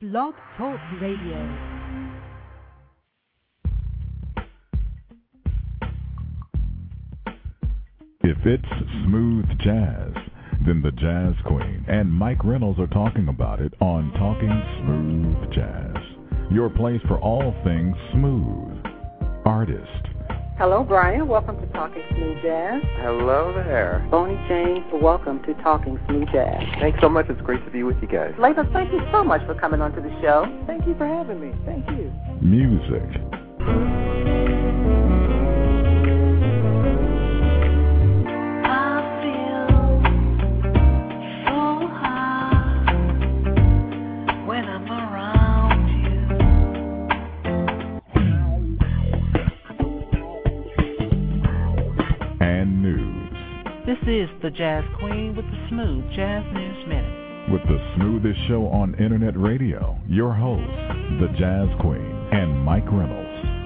Blog Talk Radio. If it's smooth jazz, then the Jazz Queen and Mike Reynolds are talking about it on Talking Smooth Jazz. Your place for all things smooth. Artist. Hello, Brian. Welcome to Talking Smooth Jazz. Hello there. Bonnie James, welcome to Talking Smooth Jazz. Thanks so much. It's great to be with you guys. Latham, thank you so much for coming onto the show. Thank you for having me. Thank you. Music. This is the Jazz Queen with the Smooth Jazz News Minute. With the smoothest show on internet radio, your hosts, the Jazz Queen and Mike Reynolds.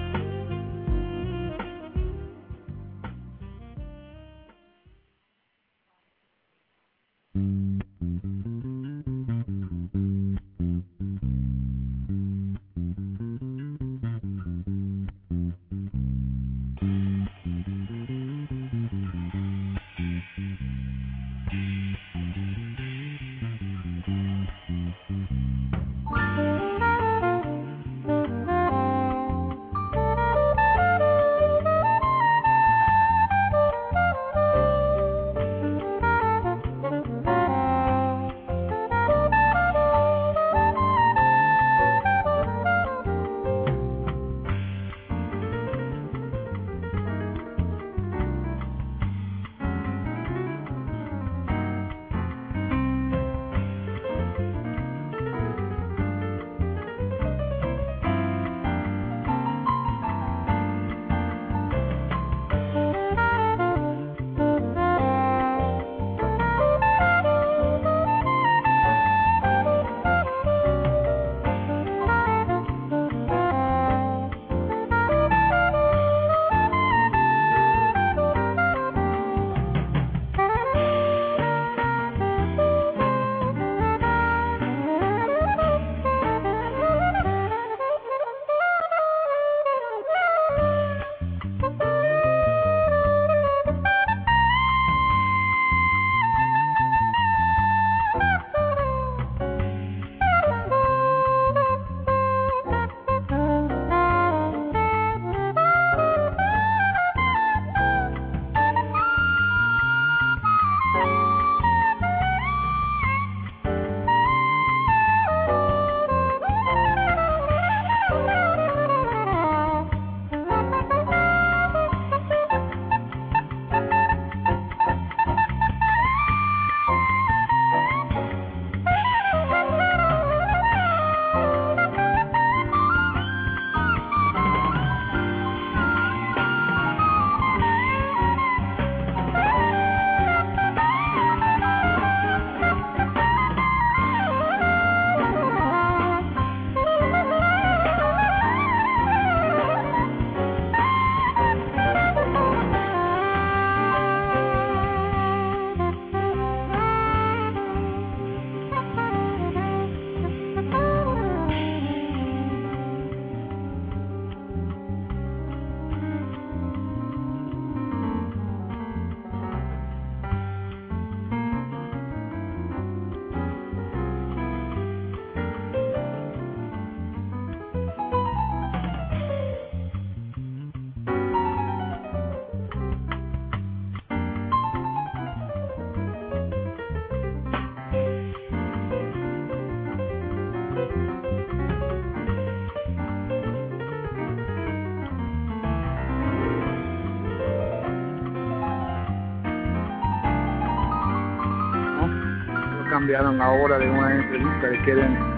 Cambiaron ahora de una entrevista de Keren.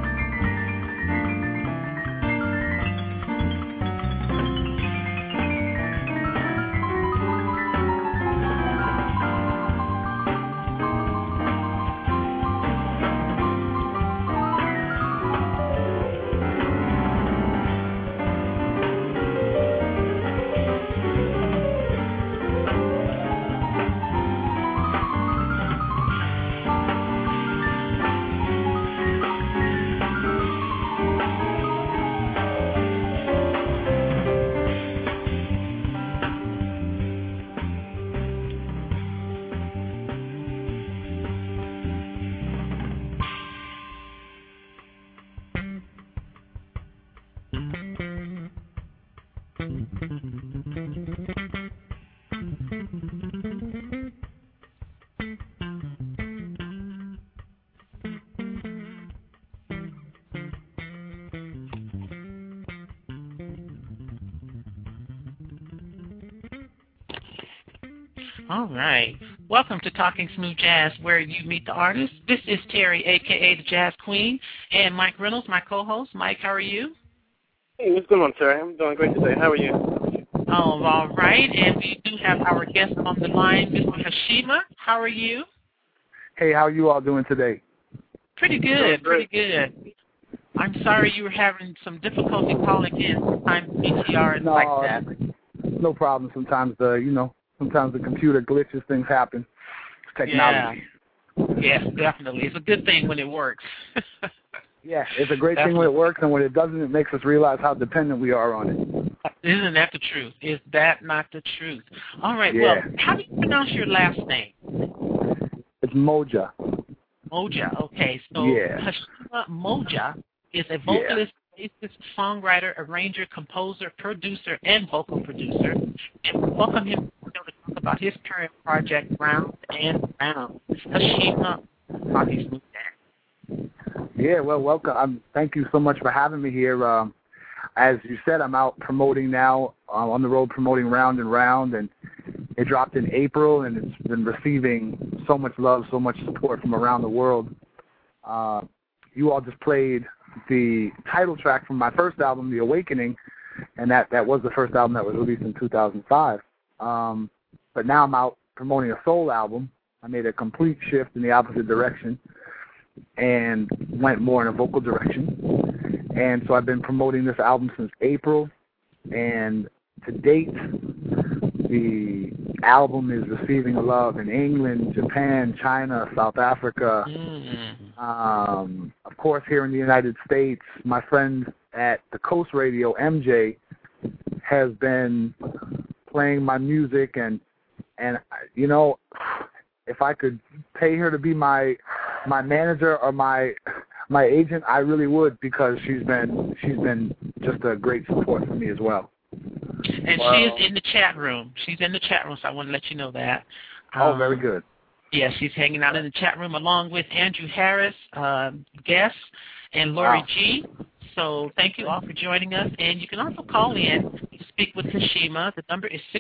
All right. Welcome to Talking Smooth Jazz, where you meet the artist. This is Terry, a.k.a. the Jazz Queen, and Mike Reynolds, my co-host. Mike, how are you? Hey, what's going on, Terry? I'm doing great today. How are you? Oh, all right. And we do have our guest on the line, Mr. Hashima. How are you? Hey, how are you all doing today? Pretty good, pretty good. I'm sorry you were having some difficulty calling in. Sometimes PTR is like that. No problem. Sometimes sometimes the computer glitches, things happen. It's technology. Yeah. Yes, definitely. It's a good thing when it works. Yeah, it's a great thing when it works, and when it doesn't, it makes us realize how dependent we are on it. Isn't that the truth? Is that not the truth? All right, yeah. Well, how do you pronounce your last name? It's Moja. Moja, okay. So Hashima Moja is a vocalist, bassist, songwriter, arranger, composer, producer, and vocal producer. And we welcome him to talk about his current project, Round and Round. Hashima, Talking Smooth Jazz. Yeah, well, welcome. Thank you so much for having me here. As you said, I'm out promoting now, on the road promoting Round and Round, and it dropped in April, and it's been receiving so much love, so much support from around the world. You all just played the title track from my first album, The Awakening, and that was the first album that was released in 2005. But now I'm out promoting a soul album. I made a complete shift in the opposite direction and went more in a vocal direction. And so I've been promoting this album since April, and to date, the album is receiving love in England, Japan, China, South Africa. Of course, here in the United States, my friend at the Coast Radio, MJ, has been playing my music, and you know, if I could pay her to be my manager or my agent, I really would, because she's been just a great support for me as well. And she is in the chat room. She's in the chat room, so I want to let you know that. Oh, very good. Yeah, she's hanging out in the chat room along with Andrew Harris, guest, and Lori G. So thank you all for joining us. And you can also call in to speak with Hashima. The number is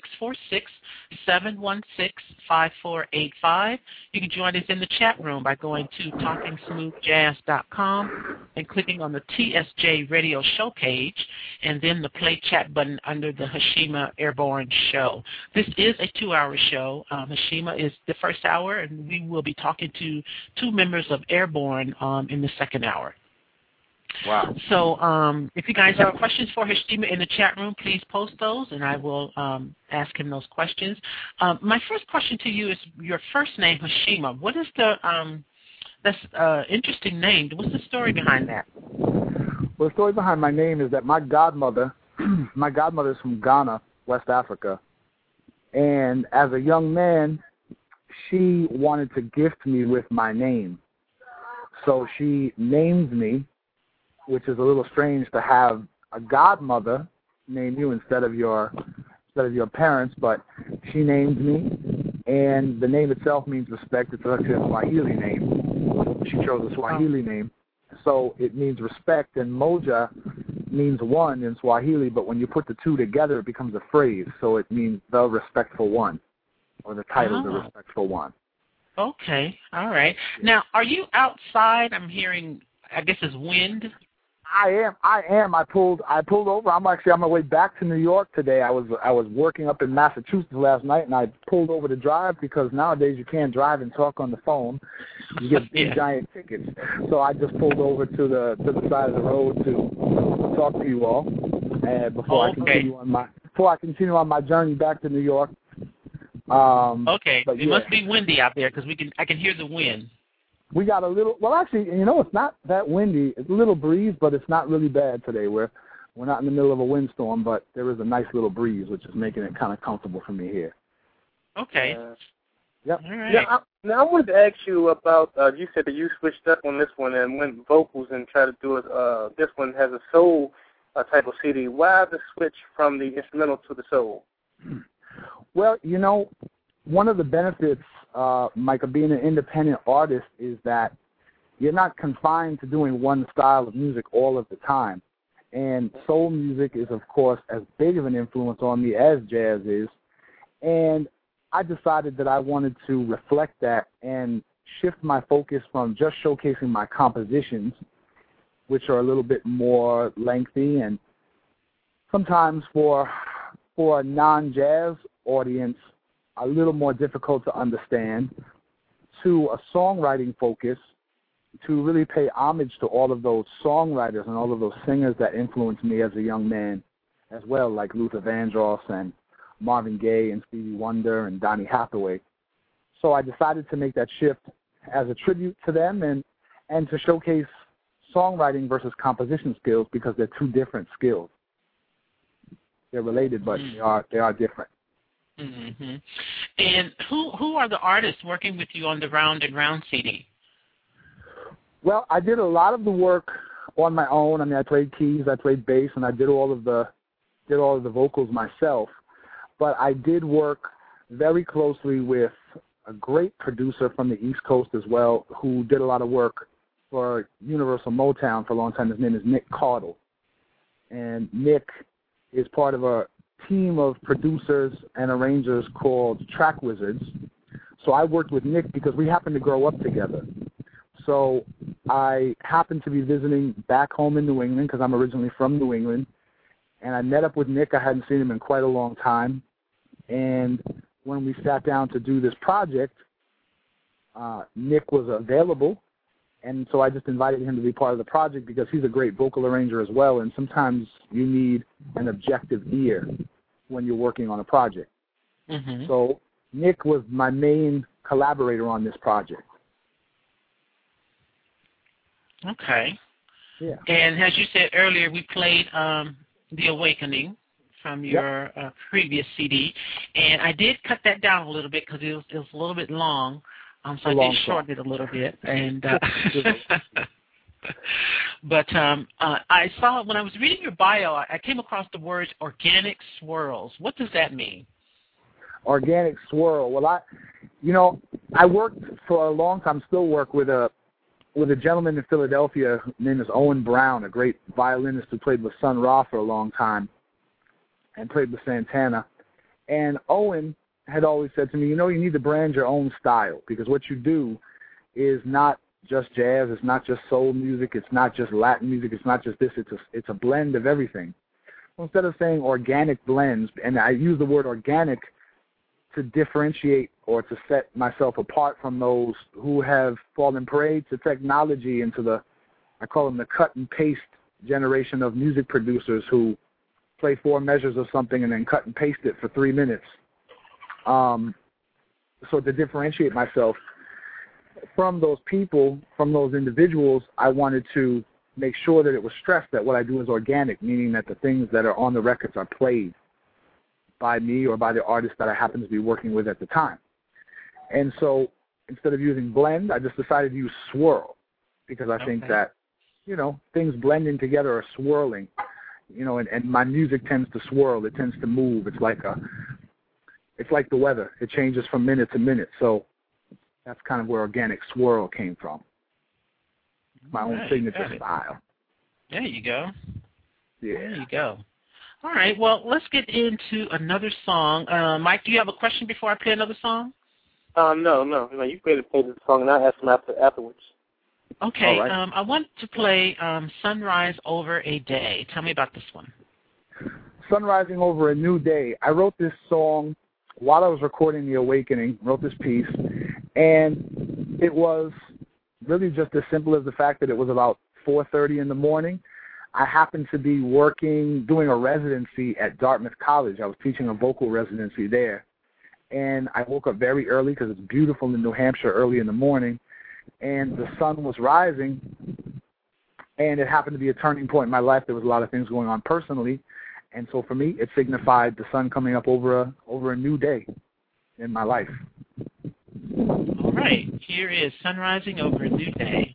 646-716-5485. You can join us in the chat room by going to TalkingSmoothJazz.com and clicking on the TSJ Radio Show page, and then the play chat button under the Hashima Airborne Show. This is a 2-hour show. Hashima is the first hour, and we will be talking to 2 members of Airborne in the second hour. Wow. So if you guys have questions for Hashima in the chat room, please post those, and I will ask him those questions. My first question to you is your first name, Hashima. What is the that's interesting name. What's the story behind that? Well, the story behind my name is that my godmother is from Ghana, West Africa, and as a young man, she wanted to gift me with my name. So she named me, which is a little strange to have a godmother name you instead of your parents, but she named me, and the name itself means respect. It's actually a Swahili name. She chose a Swahili name, so it means respect, and Moja means one in Swahili, but when you put the two together, it becomes a phrase, so it means the respectful one, or the title, the respectful one. Okay, all right. Now, are you outside? I'm hearing, I guess it's wind. I am. I pulled over. I'm actually on my way back to New York today. I was working up in Massachusetts last night, and I pulled over to drive because nowadays you can't drive and talk on the phone. You get big giant tickets. So I just pulled over to the side of the road to talk to you all, before I continue on my journey back to New York. Okay. It must be windy out there because I can hear the wind. We got a little, well, actually, it's not that windy. It's a little breeze, but it's not really bad today. We're not in the middle of a windstorm, but there is a nice little breeze, which is making it kind of comfortable for me here. Okay. Yep. All right. Now, I wanted to ask you about, you said that you switched up on this one and went vocals and tried to do it. This one has a soul type of CD. Why the switch from the instrumental to the soul? Well, one of the benefits, Mike, of being an independent artist is that you're not confined to doing one style of music all of the time. And soul music is, of course, as big of an influence on me as jazz is. And I decided that I wanted to reflect that and shift my focus from just showcasing my compositions, which are a little bit more lengthy and sometimes for a non-jazz audience a little more difficult to understand, to a songwriting focus, to really pay homage to all of those songwriters and all of those singers that influenced me as a young man as well, like Luther Vandross and Marvin Gaye and Stevie Wonder and Donny Hathaway. So I decided to make that shift as a tribute to them and to showcase songwriting versus composition skills, because they're two different skills. They're related, but they are different. Mm-hmm. And who are the artists working with you on the Round and Round CD? Well, I did a lot of the work on my own. I mean, I played keys, I played bass, and I did all of the vocals myself. But I did work very closely with a great producer from the East Coast as well, who did a lot of work for Universal Motown for a long time. His name is Nick Cardle. And Nick is part of a team of producers and arrangers called Track Wizards. So I worked with Nick because we happened to grow up together. So I happened to be visiting back home in New England because I'm originally from New England. And I met up with Nick. I hadn't seen him in quite a long time. And when we sat down to do this project, Nick was available. And so I just invited him to be part of the project because he's a great vocal arranger as well. And sometimes you need an objective ear when you're working on a project. Mm-hmm. So Nick was my main collaborator on this project. Okay. Yeah. And as you said earlier, we played The Awakening from your previous CD. And I did cut that down a little bit because it was a little bit long. So I did shorten it a little bit. And but I saw, when I was reading your bio, I came across the words organic swirls. What does that mean? Organic swirl. Well, I worked for a long time, still work with a gentleman in Philadelphia named Owen Brown, a great violinist who played with Sun Ra for a long time and played with Santana. And Owen had always said to me, you need to brand your own style, because what you do is not just jazz, it's not just soul music, it's not just Latin music, it's not just this, it's a blend of everything. Well, instead of saying organic blends, and I use the word organic to differentiate or to set myself apart from those who have fallen prey to technology and to I call them the cut and paste generation of music producers who play 4 measures of something and then cut and paste it for 3 minutes. So to differentiate myself from those people, from those individuals, I wanted to make sure that it was stressed that what I do is organic, meaning that the things that are on the records are played by me or by the artist that I happen to be working with at the time. And so instead of using blend, I just decided to use swirl, because I think that, things blending together are swirling, and my music tends to swirl. It tends to move. It's like the weather. It changes from minute to minute. So that's kind of where organic swirl came from. My own signature style. There you go. Yeah. There you go. All right. Well, let's get into another song. Mike, do you have a question before I play another song? No. You play the song, and I'll ask them afterwards. Okay. Right. I want to play Sunrise Over a Day. Tell me about this one. Sunrising Over a New Day. I wrote this song while I was recording The Awakening, wrote this piece, and it was really just as simple as the fact that it was about 4:30 in the morning. I happened to be doing a residency at Dartmouth College. I was teaching a vocal residency there, and I woke up very early because it's beautiful in New Hampshire early in the morning, and the sun was rising, and it happened to be a turning point in my life. There was a lot of things going on personally, and so for me, it signified the sun coming up over a new day in my life. All right. Here is Sunrising Over a New Day.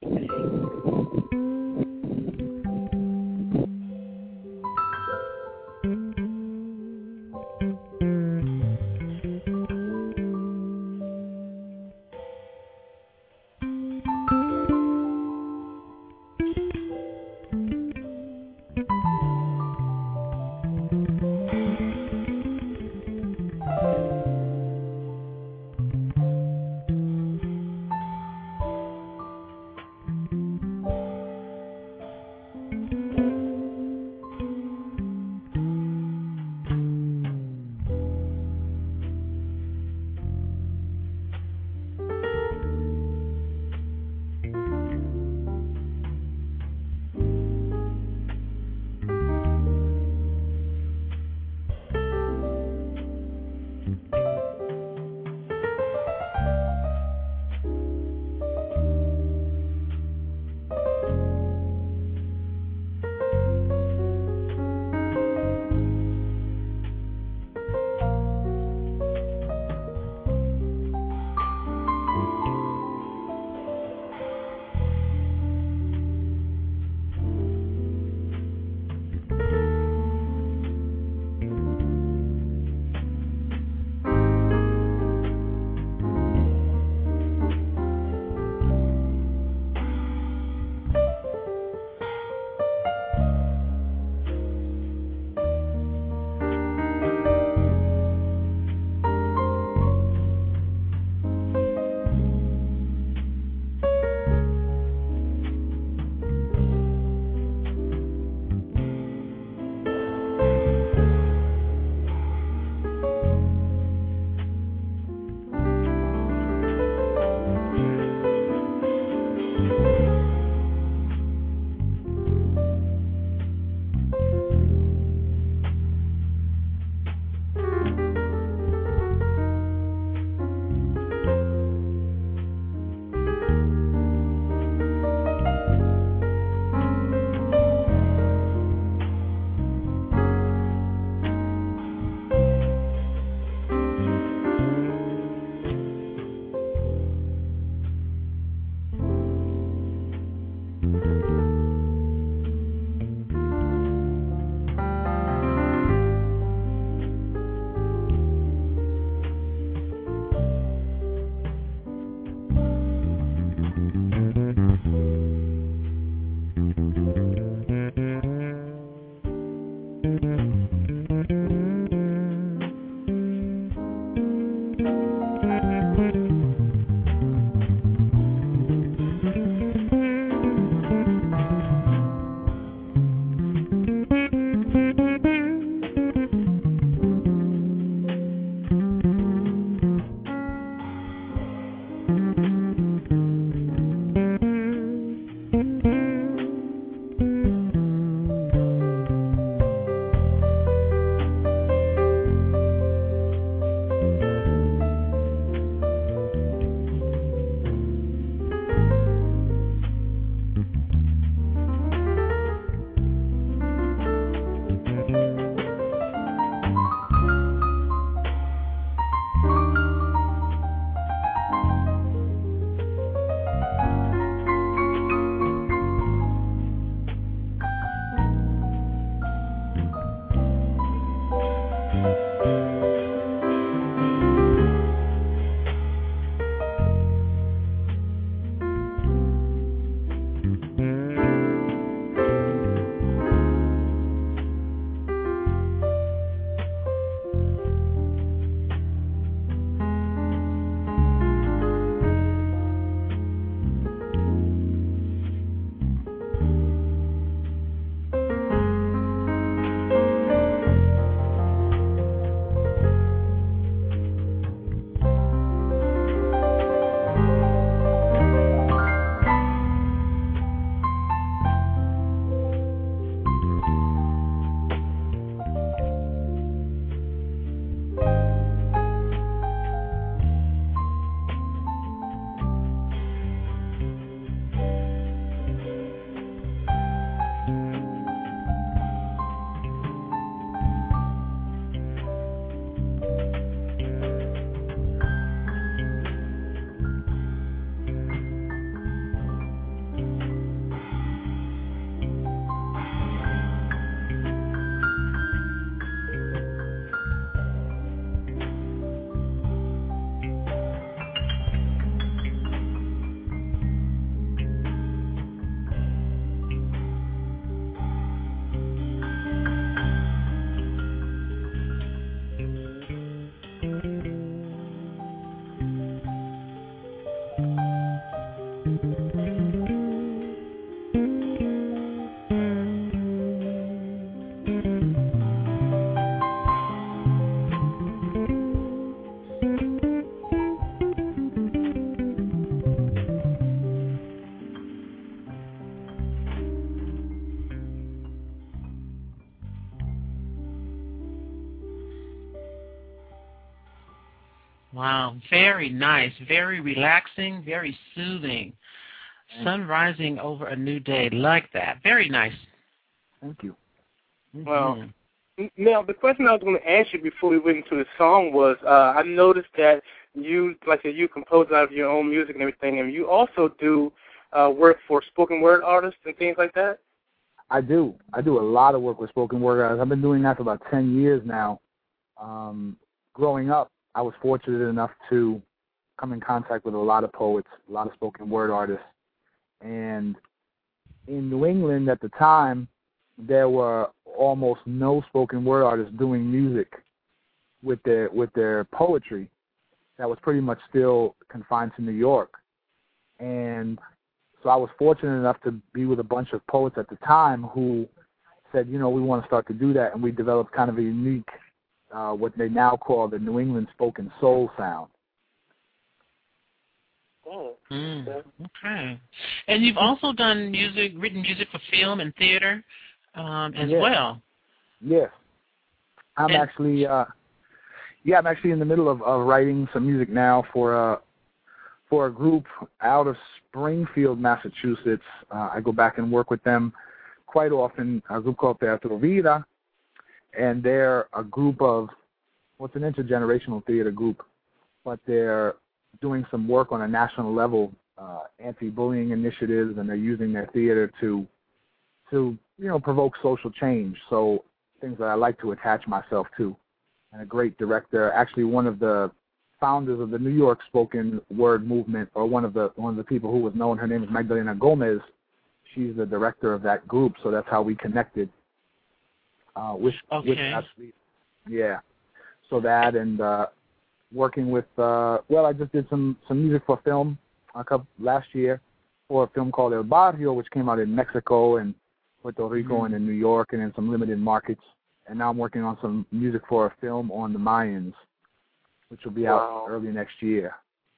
Wow, very nice, very relaxing, very soothing. Sun rising over a new day, like that. Very nice. Thank you. Mm-hmm. Well, now the question I was going to ask you before we went into the song was, I noticed that you, like you compose out of your own music and everything, and you also do work for spoken word artists and things like that. I do a lot of work with spoken word artists. I've been doing that for about 10 years now. Growing up, I was fortunate enough to come in contact with a lot of poets, a lot of spoken word artists. And in New England at the time, there were almost no spoken word artists doing music with their poetry. That was pretty much still confined to New York. And so I was fortunate enough to be with a bunch of poets at the time who said, we want to start to do that. And we developed kind of a unique, what they now call the New England spoken soul sound. Okay. And you've also done written music for film and theater as well. Yes. I'm actually in the middle of writing some music now for a group out of Springfield, Massachusetts. I go back and work with them quite often, a group called Teatro Vida, and they're a group of, it's an intergenerational theater group, but they're doing some work on a national level, anti-bullying initiatives, and they're using their theater to provoke social change. So things that I like to attach myself to. And a great director, actually one of the founders of the New York spoken word movement, or one of the people who was known. Her name is Magdalena Gomez. She's the director of that group, so that's how we connected. With Ashley. Yeah. So that and working with I just did some music for film last year for a film called El Barrio, which came out in Mexico and Puerto Rico and in New York and in some limited markets. And now I'm working on some music for a film on the Mayans, which will be out early next year.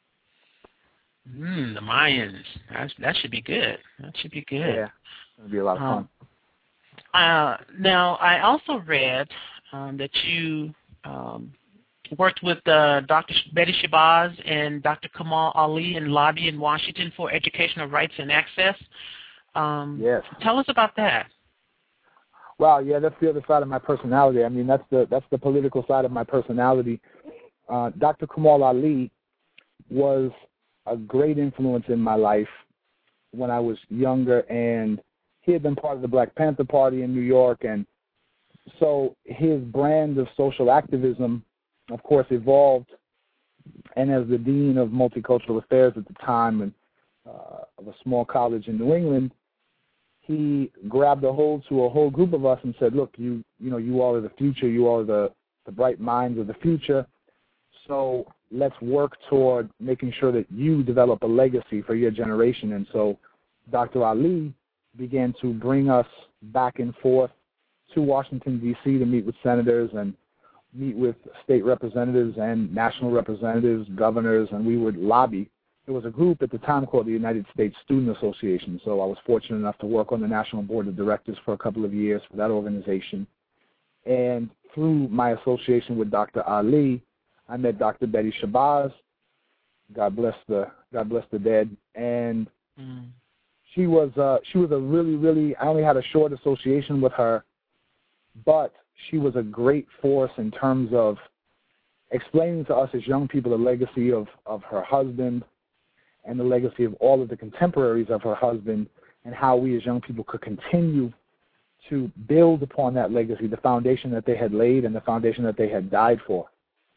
The Mayans. That should be good. That should be good. Yeah, it'll be a lot of fun. Now, I also read that you worked with Dr. Betty Shabazz and Dr. Kamal Ali in Lobby in Washington for educational rights and access. Yes. Tell us about that. Well, yeah, that's the other side of my personality. I mean, that's the political side of my personality. Dr. Kamal Ali was a great influence in my life when I was younger, and he had been part of the Black Panther Party in New York, and so his brand of social activism, of course, evolved. And as the dean of multicultural affairs at the time and of a small college in New England, he grabbed a hold to a whole group of us and said, look, you all are the future. You all are the bright minds of the future. So let's work toward making sure that you develop a legacy for your generation. And so Dr. Ali began to bring us back and forth to Washington, D.C. to meet with senators and meet with state representatives and national representatives, governors, and we would lobby. There was a group at the time called the United States Student Association, so I was fortunate enough to work on the National Board of Directors for a couple of years for that organization. And through my association with Dr. Ali, I met Dr. Betty Shabazz, God bless the dead, and she was a really, I only had a short association with her, but she was a great force in terms of explaining to us as young people the legacy of her husband and the legacy of all of the contemporaries of her husband, and how we as young people could continue to build upon that legacy, the foundation that they had laid and the foundation that they had died for.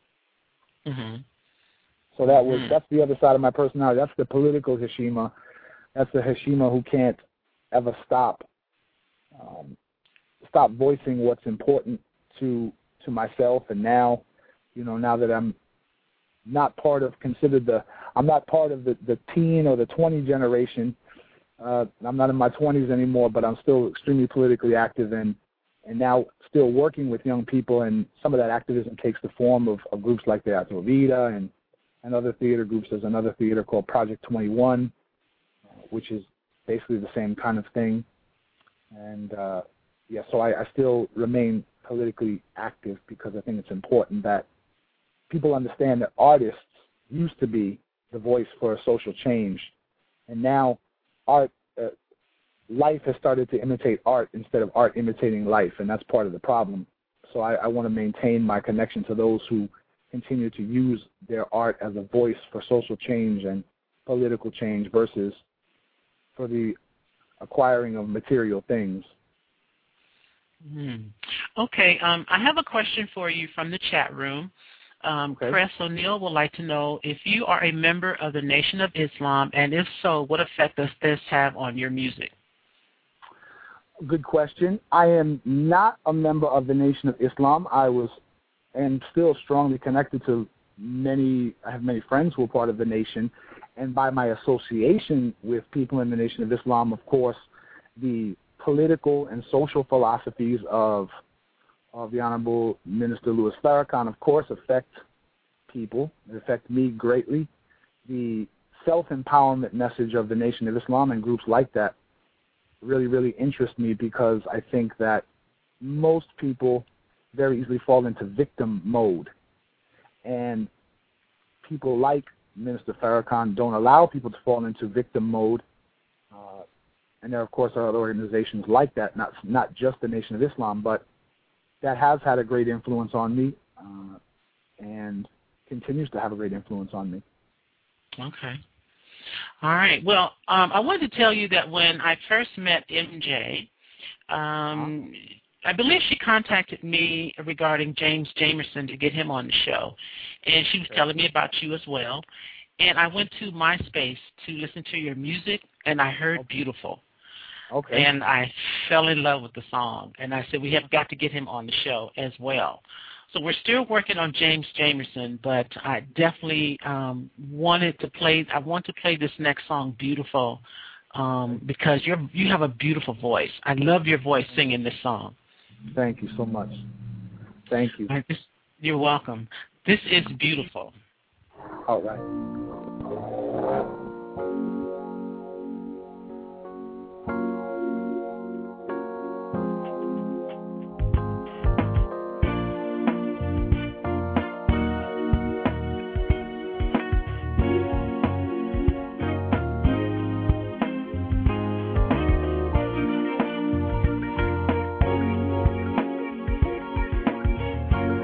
So that's the other side of my personality. That's the political Hashima. That's the Hashima who can't ever stop voicing what's important to myself. And now, now that I'm not part of the teen or the 20 generation. I'm not in my 20s anymore, but I'm still extremely politically active and now still working with young people, and some of that activism takes the form of groups like the Teatro Vida and other theater groups. There's another theater called Project 21, which is basically the same kind of thing. And, so I still remain politically active because I think it's important that people understand that artists used to be the voice for social change, and now art, life has started to imitate art instead of art imitating life, and that's part of the problem. So I want to maintain my connection to those who continue to use their art as a voice for social change and political change versus for the acquiring of material things. Okay, I have a question for you from the chat room. Chris O'Neill would like to know if you are a member of the Nation of Islam, and if so, what effect does this have on your music? Good question. I am not a member of the Nation of Islam. I was and still strongly connected to I have many friends who are part of the Nation, and by my association with people in the Nation of Islam, of course, the political and social philosophies of the Honorable Minister Louis Farrakhan, of course, affect people. They affect me greatly. The self-empowerment message of the Nation of Islam and groups like that really, really interest me, because I think that most people very easily fall into victim mode. And people like Minister Farrakhan don't allow people to fall into victim mode. And there, of course, are other organizations like that, not just the Nation of Islam, but that has had a great influence on me and continues to have a great influence on me. Okay. All right. Well, I wanted to tell you that when I first met MJ, I believe she contacted me regarding James Jamerson to get him on the show, and she was telling me about you as well. And I went to MySpace to listen to your music, and I heard Beautiful. Okay. And I fell in love with the song, and I said we have got to get him on the show as well. So we're still working on James Jamerson, but I definitely wanted to play. I want to play this next song, Beautiful, because you have a beautiful voice. I love your voice singing this song. Thank you so much. Thank you. You're welcome. This is Beautiful. All right.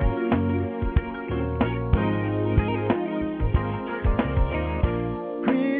Pretty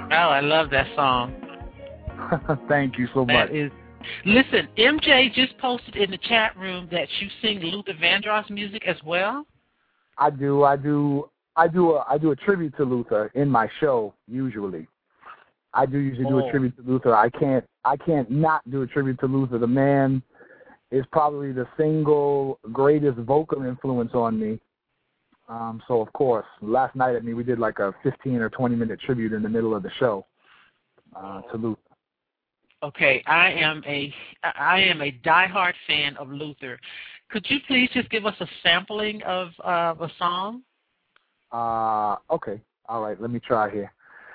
I love that song. Thank you so much. Listen, MJ just posted in the chat room that you sing Luther Vandross music as well. I do a tribute to Luther in my show usually. I do usually do a tribute to Luther. I can't not do a tribute to Luther. The man is probably the single greatest vocal influence on me. So of course, last night we did like a 15 or 20-minute tribute in the middle of the show to Luther. Okay, I am a diehard fan of Luther. Could you please just give us a sampling of a song? Okay. All right, let me try here.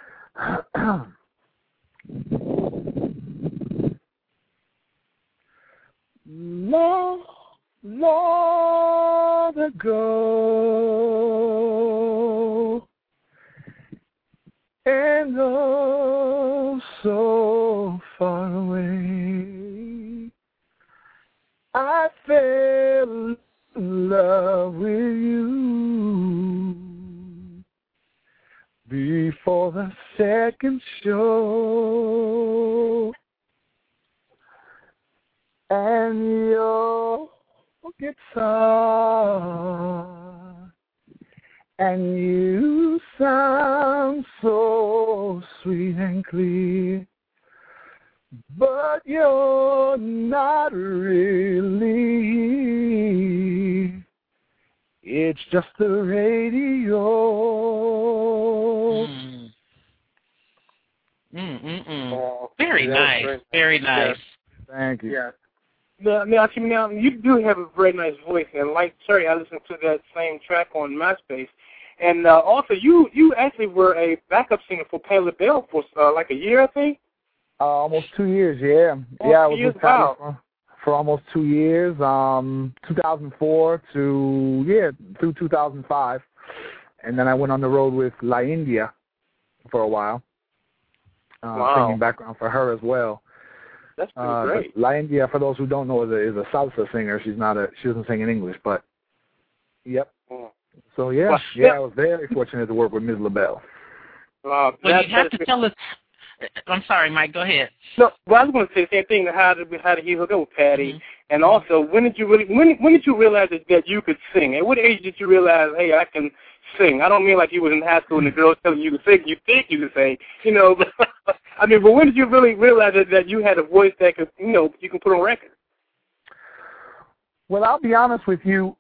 Long ago, and oh, so far away, I fell in love with you before the second show, and your guitar, and you sound so sweet and clear, but you're not really. It's just the radio. Very nice. Very nice. Thank you. Yeah. Now, you do have a very nice voice, and like Cherry, I listened to that same track on MySpace. And also, you actually were a backup singer for Patti LaBelle for like a year, I think? Almost 2 years, yeah. I was with Patti for almost 2 years, 2004 through 2005. And then I went on the road with La India for a while, singing background for her as well. That's pretty great. La India, for those who don't know, is a salsa singer. She doesn't sing in English, but yep. So I was very fortunate to work with Ms. LaBelle. Well, you have to tell us. I'm sorry, Mike. Go ahead. No, well, I was going to say the same thing. How did he hook up with Patti? Mm-hmm. And also, when did you realize that you could sing? At what age did you realize, hey, I can sing? I don't mean like you was in high school and the girls telling you to sing. You think you could sing, But I mean, but when did you really realize that you had a voice that could, you can put on record? Well, I'll be honest with you.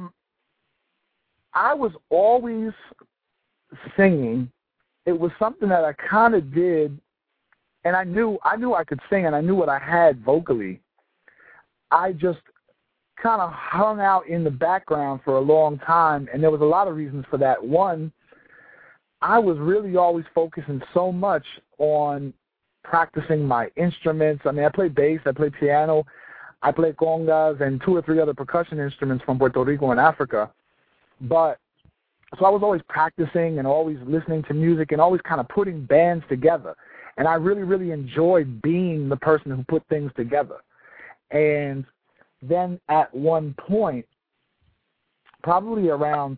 I was always singing. It was something that I kind of did, and I knew I could sing, and I knew what I had vocally. I just kind of hung out in the background for a long time, and there was a lot of reasons for that. One, I was really always focusing so much on practicing my instruments. I mean, I play bass, I play piano, I play congas, and 2 or 3 other percussion instruments from Puerto Rico and Africa. But so I was always practicing and always listening to music and always kind of putting bands together. And I really, really enjoyed being the person who put things together. And then at one point, probably around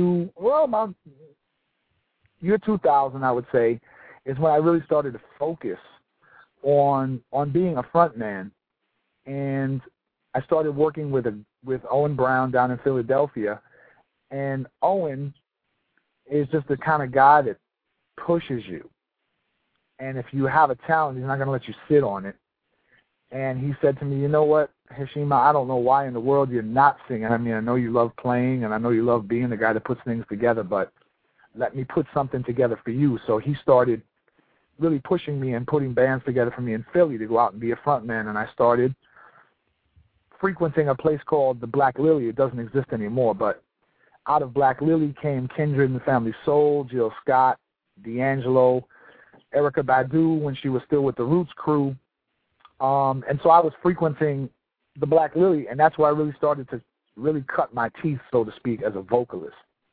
year 2000, I would say, is when I really started to focus on being a front man. And I started working with Owen Brown down in Philadelphia. And Owen is just the kind of guy that pushes you. And if you have a talent, he's not going to let you sit on it. And he said to me, you know what, Heshima, I don't know why in the world you're not singing. I mean, I know you love playing, and I know you love being the guy that puts things together, but let me put something together for you. So he started really pushing me and putting bands together for me in Philly to go out and be a front man. And I started frequenting a place called the Black Lily. It doesn't exist anymore, but out of Black Lily came Kindred and the Family Soul, Jill Scott, D'Angelo, Erykah Badu when she was still with the Roots crew. And so I was frequenting the Black Lily, and that's where I really started to really cut my teeth, so to speak, as a vocalist.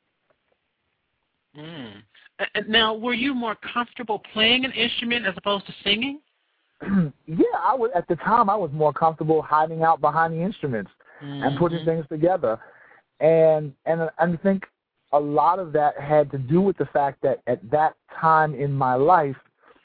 Now, were you more comfortable playing an instrument as opposed to singing? Yeah, I was. At the time, I was more comfortable hiding out behind the instruments and putting things together. And I think a lot of that had to do with the fact that at that time in my life,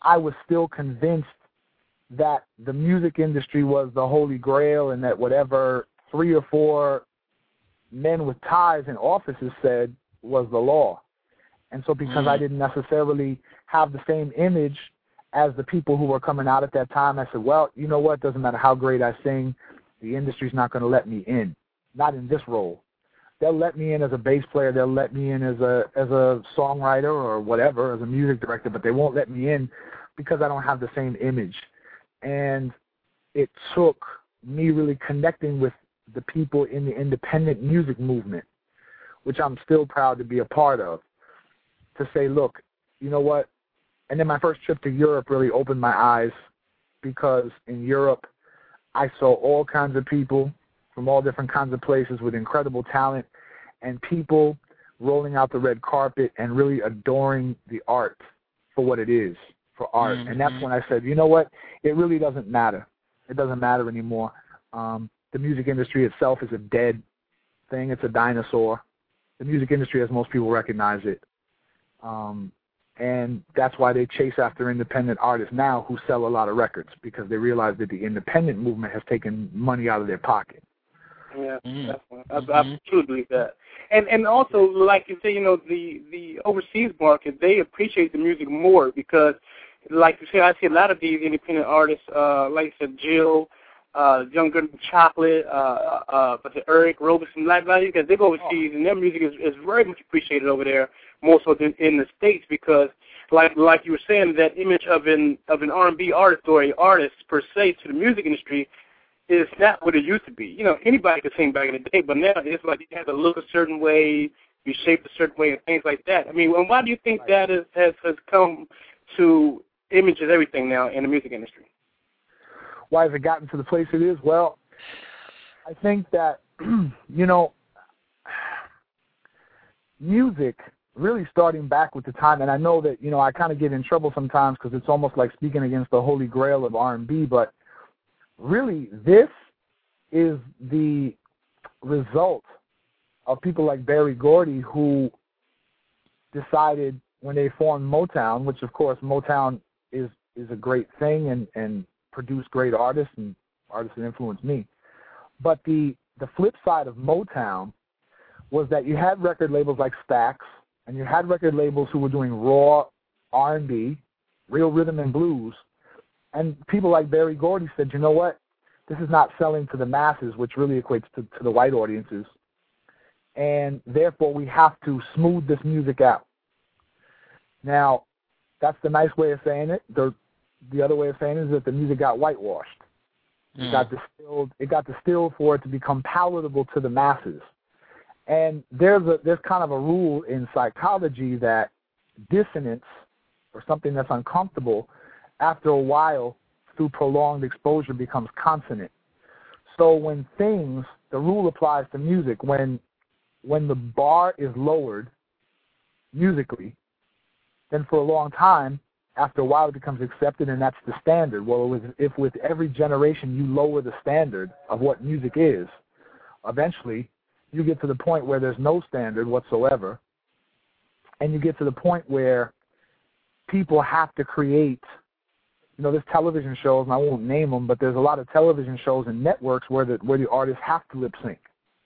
I was still convinced that the music industry was the holy grail and that whatever 3 or 4 men with ties in offices said was the law. And so because I didn't necessarily have the same image as the people who were coming out at that time, I said, well, you know what, doesn't matter how great I sing, the industry's not going to let me in, not in this role. They'll let me in as a bass player, they'll let me in as a songwriter or whatever, as a music director, but they won't let me in because I don't have the same image. And it took me really connecting with the people in the independent music movement, which I'm still proud to be a part of, to say, look, you know what? And then my first trip to Europe really opened my eyes, because in Europe I saw all kinds of people from all different kinds of places with incredible talent, and people rolling out the red carpet and really adoring the art for what it is, for art. And that's when I said, you know what? It really doesn't matter. It doesn't matter anymore. The music industry itself is a dead thing. It's a dinosaur. The music industry, as most people recognize it. And that's why they chase after independent artists now who sell a lot of records, because they realize that the independent movement has taken money out of their pocket. Yeah, definitely. I truly believe that. And also, like you say, you know, the overseas market, they appreciate the music more because, like you say, I see a lot of these independent artists, like you said, Jill, Young Good Chocolate, but the Eric Roberson, because they go overseas and their music is very much appreciated over there, more so than in the States, because like you were saying, that image of an R&B artist or an artist per se to the music industry is not what it used to be. You know, anybody could sing back in the day, but now it's like you have to look a certain way, be shaped a certain way, and things like that. I mean, and why do you think that has come to image as everything now in the music industry? Why has it gotten to the place it is? Well, I think that, you know, music really starting back with the time, and I know that, you know, I kind of get in trouble sometimes because it's almost like speaking against the holy grail of R&B, but really this is the result of people like Berry Gordy, who decided when they formed Motown, which of course Motown is a great thing and produced great artists and artists that influenced me. But the flip side of Motown was that you had record labels like Stax, and you had record labels who were doing raw R&B, real rhythm and blues, and people like Berry Gordy said, you know what, this is not selling to the masses, which really equates to the white audiences, and therefore we have to smooth this music out. Now, that's the nice way of saying it. The other way of saying it is that the music got whitewashed. It got distilled for it to become palatable to the masses. And there's kind of a rule in psychology that dissonance, or something that's uncomfortable, after a while, through prolonged exposure, becomes consonant. So when the rule applies to music, when the bar is lowered musically, then for a long time, after a while it becomes accepted, and that's the standard. Well, if with every generation you lower the standard of what music is, eventually you get to the point where there's no standard whatsoever, and you get to the point where people have to create, you know, there's television shows, and I won't name them, but there's a lot of television shows and networks where the artists have to lip sync.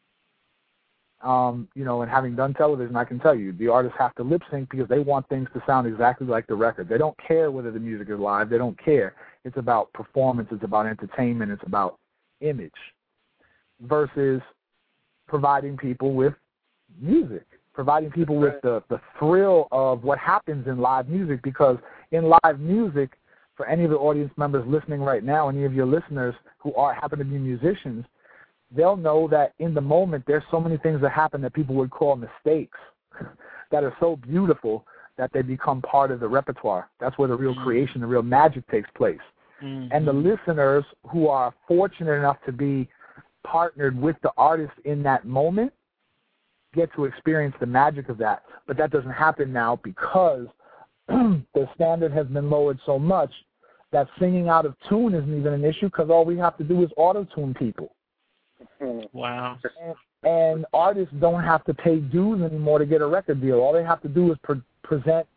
You know, and having done television, I can tell you, the artists have to lip sync because they want things to sound exactly like the record. They don't care whether the music is live. They don't care. It's about performance. It's about entertainment. It's about image, versus providing people with music, providing people with the thrill of what happens in live music. Because in live music, for any of the audience members listening right now, any of your listeners who happen to be musicians, they'll know that in the moment there's so many things that happen that people would call mistakes that are so beautiful that they become part of the repertoire. That's where the real creation, the real magic takes place. And the listeners who are fortunate enough to be partnered with the artist in that moment get to experience the magic of that. But that doesn't happen now because the standard has been lowered so much that singing out of tune isn't even an issue, because all we have to do is auto-tune people. Wow. And artists don't have to pay dues anymore to get a record deal. All they have to do is present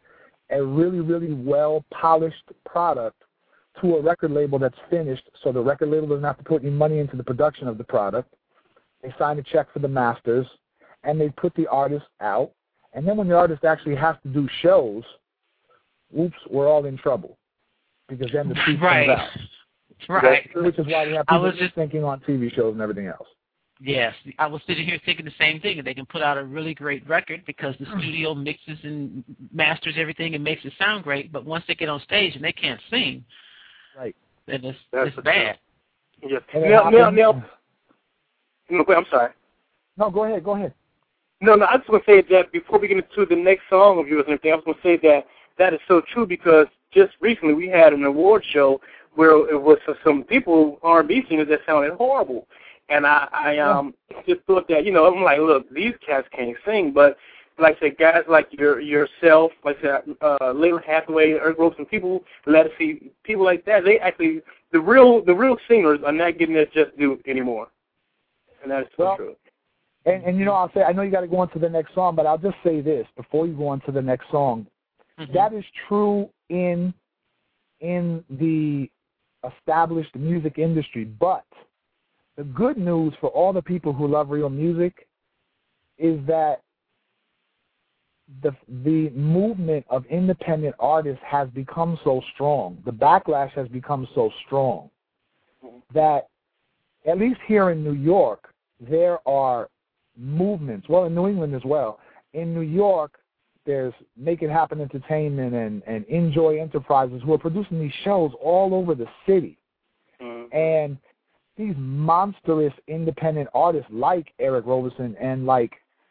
a really, really well-polished product to a record label that's finished, so the record label doesn't have to put any money into the production of the product. They sign a check for the masters, and they put the artist out. And then when the artist actually has to do shows, whoops, we're all in trouble, because then the truth comes out. Right. Which is why we have people just thinking on TV shows and everything else. Yes, I was sitting here thinking the same thing, and they can put out a really great record because the studio mixes and masters everything and makes it sound great, but once they get on stage and they can't sing, right, then it's bad. Yes. Now, I'm sorry. No, go ahead. No, I just want to say that before we get into the next song of yours and everything, I was going to say that is so true, because just recently we had an award show where it was some people, R&B singers, that sounded horrible. And I just thought that, I'm like, look, these cats can't sing, but like I said, guys like yourself, like I said, Layla Hathaway, Eric Roberson, people, Ledisi, people like that, they actually, the real singers are not getting their just due anymore. And that is so true. And I'll say, I know you got to go on to the next song, but I'll just say this before you go on to the next song. Mm-hmm. That is true in the established music industry, but the good news for all the people who love real music is that the movement of independent artists has become so strong, the backlash has become so strong, that at least here in New York, there are movements, well, in New England as well. In New York, there's Make It Happen Entertainment and Enjoy Enterprises who are producing these shows all over the city. Mm-hmm. And these monstrous independent artists like Eric Roberson and like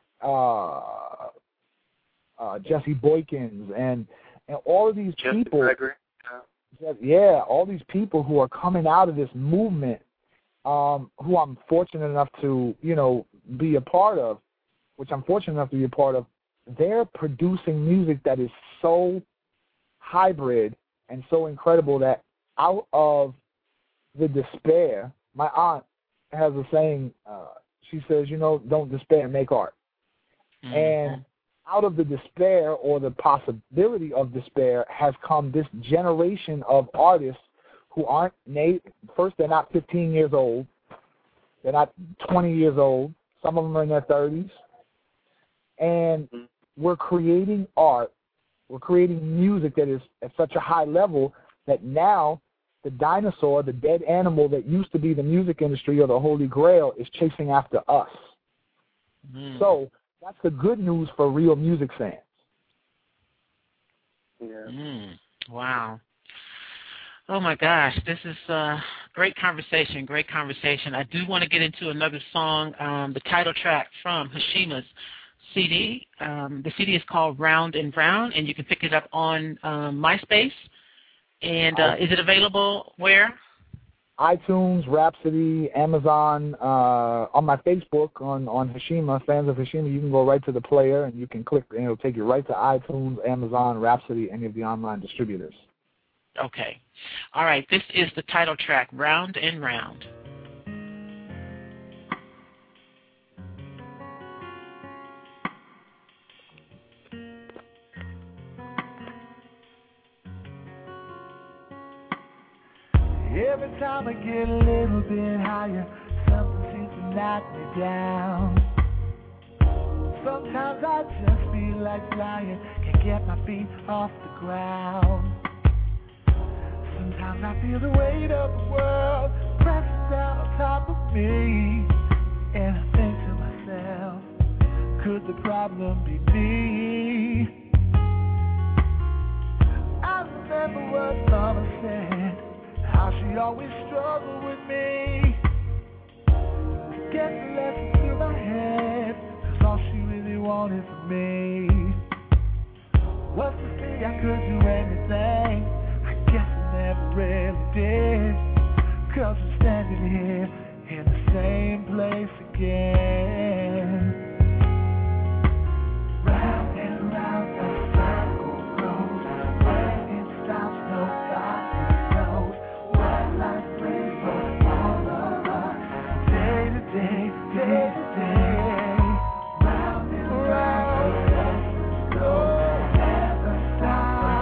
Jesse Boykins and all of these people, all these people who are coming out of this movement, who I'm fortunate enough to, be a part of, they're producing music that is so hybrid and so incredible that out of the despair, my aunt has a saying, she says, don't despair, make art. Mm-hmm. And out of the despair or the possibility of despair has come this generation of artists who aren't, first, they're not 15 years old. They're not 20 years old. Some of them are in their 30s. And we're creating art. We're creating music that is at such a high level that now the dinosaur, the dead animal that used to be the music industry or the Holy Grail, is chasing after us. Mm. So that's the good news for real music fans. Yeah. Wow. Oh, my gosh. This is great conversation. I do want to get into another song, the title track from Hashima's CD. The CD is called Round and Round, and you can pick it up on MySpace. And is it available where? iTunes, Rhapsody, Amazon, on my Facebook, on Hashima, fans of Hashima, you can go right to the player and you can click, and it'll take you right to iTunes, Amazon, Rhapsody, any of the online distributors. Okay. All right. This is the title track, Round and Round. Every time I get a little bit higher, something seems to knock me down. Sometimes I just feel like flying, can't get my feet off the ground. Sometimes I feel the weight of the world pressing down on top of me, and I think to myself, could the problem be me? I remember what Mama said, how she always struggled with me to get the lesson through my head, 'cause all she really wanted from me was to think I could do anything. I guess I never really did, 'cause I'm standing here in the same place again. Round and round the circle goes, where it stops nobody knows. What life brings for all of us, day to day, day to day. Round and round the circle goes, never stop.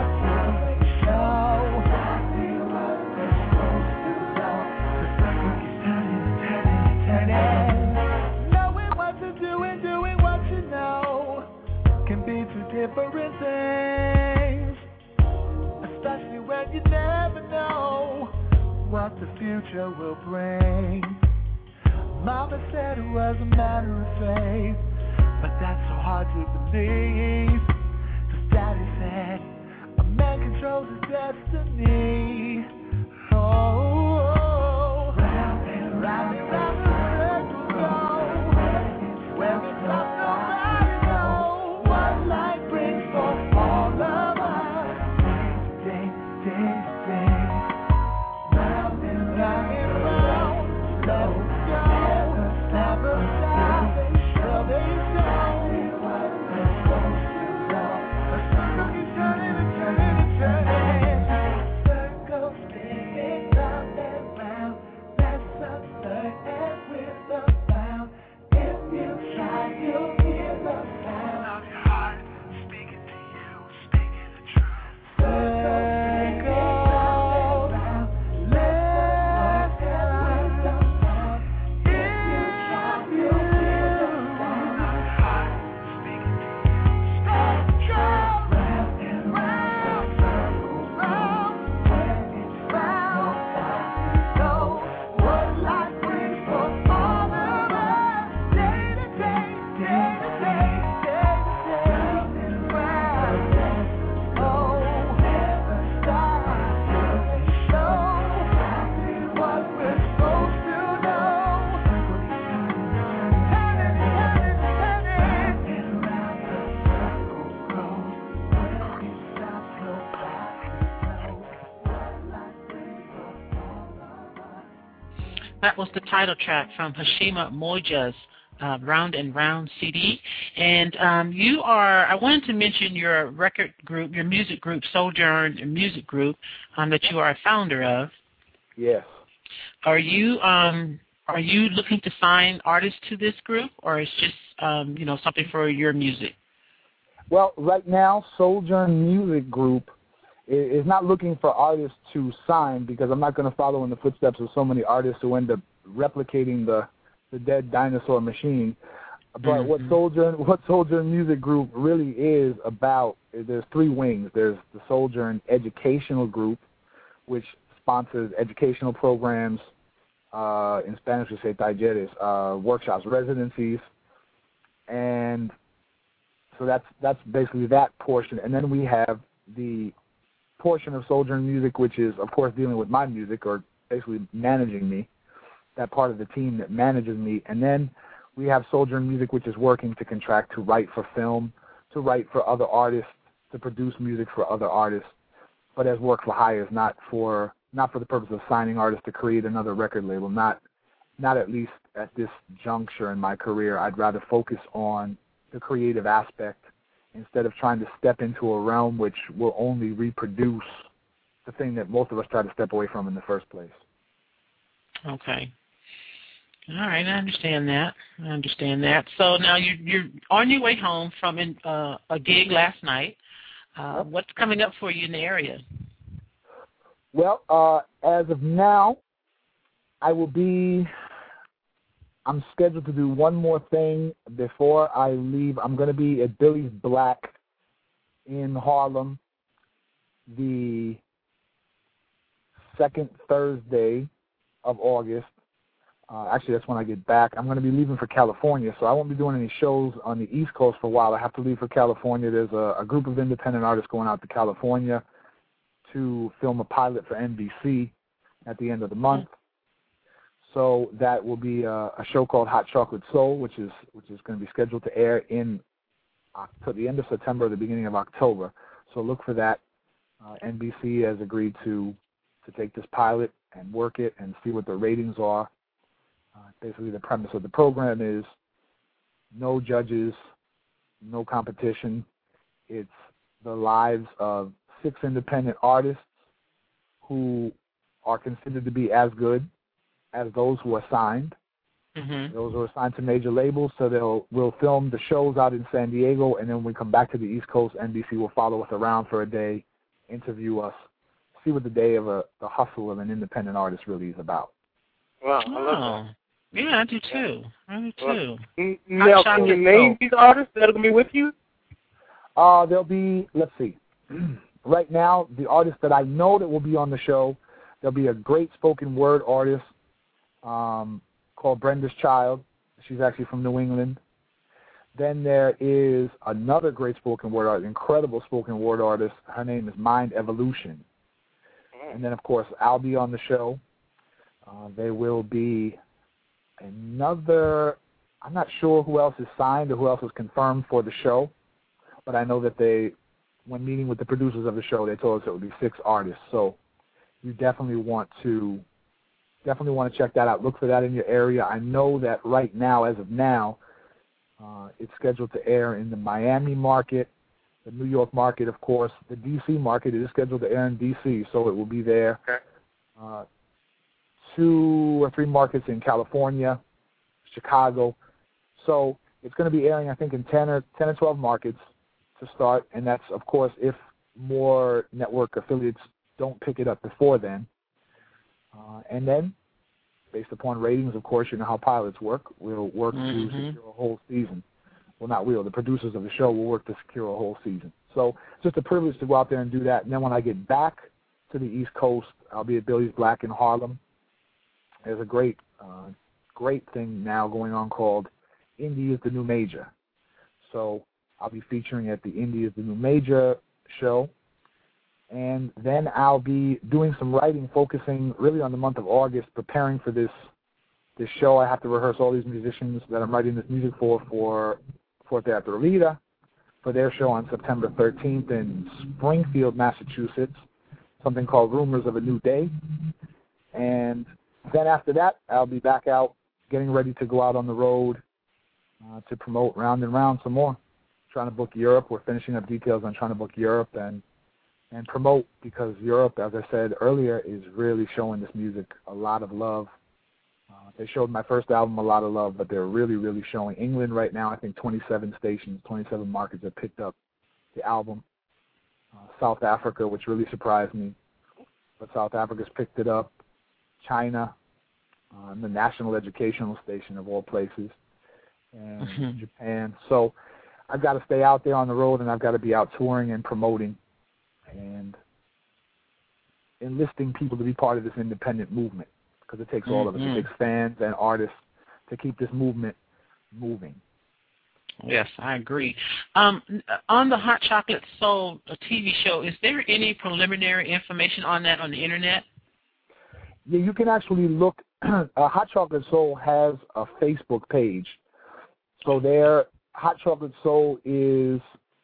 you never know what the future will bring. Mama said it was a matter of faith, but that's so hard to believe. 'Cause Daddy said a man controls his destiny. Oh, round and round and round the circle go. Where we stop, nobody knows what life brings for all of us. Day to day, round and round and round. Let it go, never stop. Shall they say what we're supposed to know? A circle keeps turning and turning and turning. Circles spinning round and round. Let's observe and with a bound. If you try, you'll hear the sound of your heart speaking to you, speaking the truth. Circles round, let's with a bound. If you try, you'll hear the sound of your heart speaking to you. Circles round and round, circles round, when it's round, know what life brings for all of us. Day to day, day to day, day to day, round and round. Oh, never stop till they show what we're supposed to know. Turning, turning, turning, and round the circle goes. When it stops, nobody knows what life brings for all of us. That was the title track from Hashima Moja's Round and Round CD. And you are, I wanted to mention your record group, your music group, Sojourn Music Group, that you are a founder of. Yes. Are you looking to sign artists to this group, or it's just something for your music? Well, right now, Sojourn Music Group is not looking for artists to sign, because I'm not going to follow in the footsteps of so many artists who end up replicating the dead dinosaur machine. But what Sojourn Music Group really is about, there's three wings. There's the Sojourn Educational Group, which sponsors educational programs, in Spanish we say talleres, workshops, residencies, and so that's basically that portion. And then we have the portion of Sojourn Music, which is, of course, dealing with my music, or basically managing me, that part of the team that manages me. And then we have Sojourn Music, which is working to contract to write for film, to write for other artists, to produce music for other artists, but as work for hires, not for the purpose of signing artists to create another record label, not at least at this juncture in my career. I'd rather focus on the creative aspect instead of trying to step into a realm which will only reproduce the thing that most of us try to step away from in the first place. Okay. All right, I understand that. So now you're on your way home from a gig last night. What's coming up for you in the area? Well, as of now, I'm scheduled to do one more thing before I leave. I'm going to be at Billy's Black in Harlem the second Thursday of August. Actually, that's when I get back. I'm going to be leaving for California, so I won't be doing any shows on the East Coast for a while. I have to leave for California. There's a group of independent artists going out to California to film a pilot for NBC at the end of the month. So that will be a show called Hot Chocolate Soul, which is going to be scheduled to air in the end of September or the beginning of October. So look for that. NBC has agreed to take this pilot and work it and see what the ratings are. Basically, the premise of the program is no judges, no competition. It's the lives of 6 independent artists who are considered to be as good as those who are signed. Mm-hmm. Those who are signed to major labels, so we'll film the shows out in San Diego, and then when we come back to the East Coast, NBC will follow us around for a day, interview us, see what the day of the hustle of an independent artist really is about. Wow, I love that. Yeah, I do too. Now, can you name these artists that are going to be with you? There'll be, let's see, right now, the artists that I know that will be on the show, there'll be a great spoken word artist called Brenda's Child. She's actually from New England. Then there is another great spoken word artist, incredible spoken word artist. Her name is Mind Evolution. And then, of course, I'll be on the show. There will be another, I'm not sure who else is signed or who else is confirmed for the show, but I know that when meeting with the producers of the show, they told us it would be 6 artists. So you definitely want to check that out. Look for that in your area. I know that right now, as of now, it's scheduled to air in the Miami market, the New York market, of course. The D.C. market, it is scheduled to air in D.C., so it will be there. Okay. 2 or 3 markets in California, Chicago. So it's going to be airing, I think, in 10 or 12 markets to start, and that's, of course, if more network affiliates don't pick it up before then. And then, based upon ratings, of course, you know how pilots work. We'll work to secure a whole season. Well, not we, the producers of the show will work to secure a whole season. So it's just a privilege to go out there and do that. And then when I get back to the East Coast, I'll be at Billy's Black in Harlem. There's a great thing now going on called Indie is the New Major. So I'll be featuring at the Indie is the New Major show. And then I'll be doing some writing, focusing really on the month of August, preparing for this show. I have to rehearse all these musicians that I'm writing this music for Teatro Lira, for their show on September 13th in Springfield, Massachusetts, something called Rumors of a New Day. And then after that, I'll be back out getting ready to go out on the road to promote Round and Round some more. Trying to book Europe. We're finishing up details on trying to book Europe and promote, because Europe, as I said earlier, is really showing this music a lot of love. They showed my first album a lot of love, but they're really, really showing. England right now, I think 27 stations, 27 markets have picked up the album. South Africa, which really surprised me, but South Africa's picked it up. China, the National Educational Station of all places, and Japan. So I've got to stay out there on the road, and I've got to be out touring and promoting and enlisting people to be part of this independent movement, because it takes all of us. It takes fans and artists to keep this movement moving. Yes, I agree. On the Hot Chocolate Soul TV show, is there any preliminary information on that on the Internet? Yeah, you can actually look. Hot Chocolate Soul has a Facebook page. So their Hot Chocolate Soul is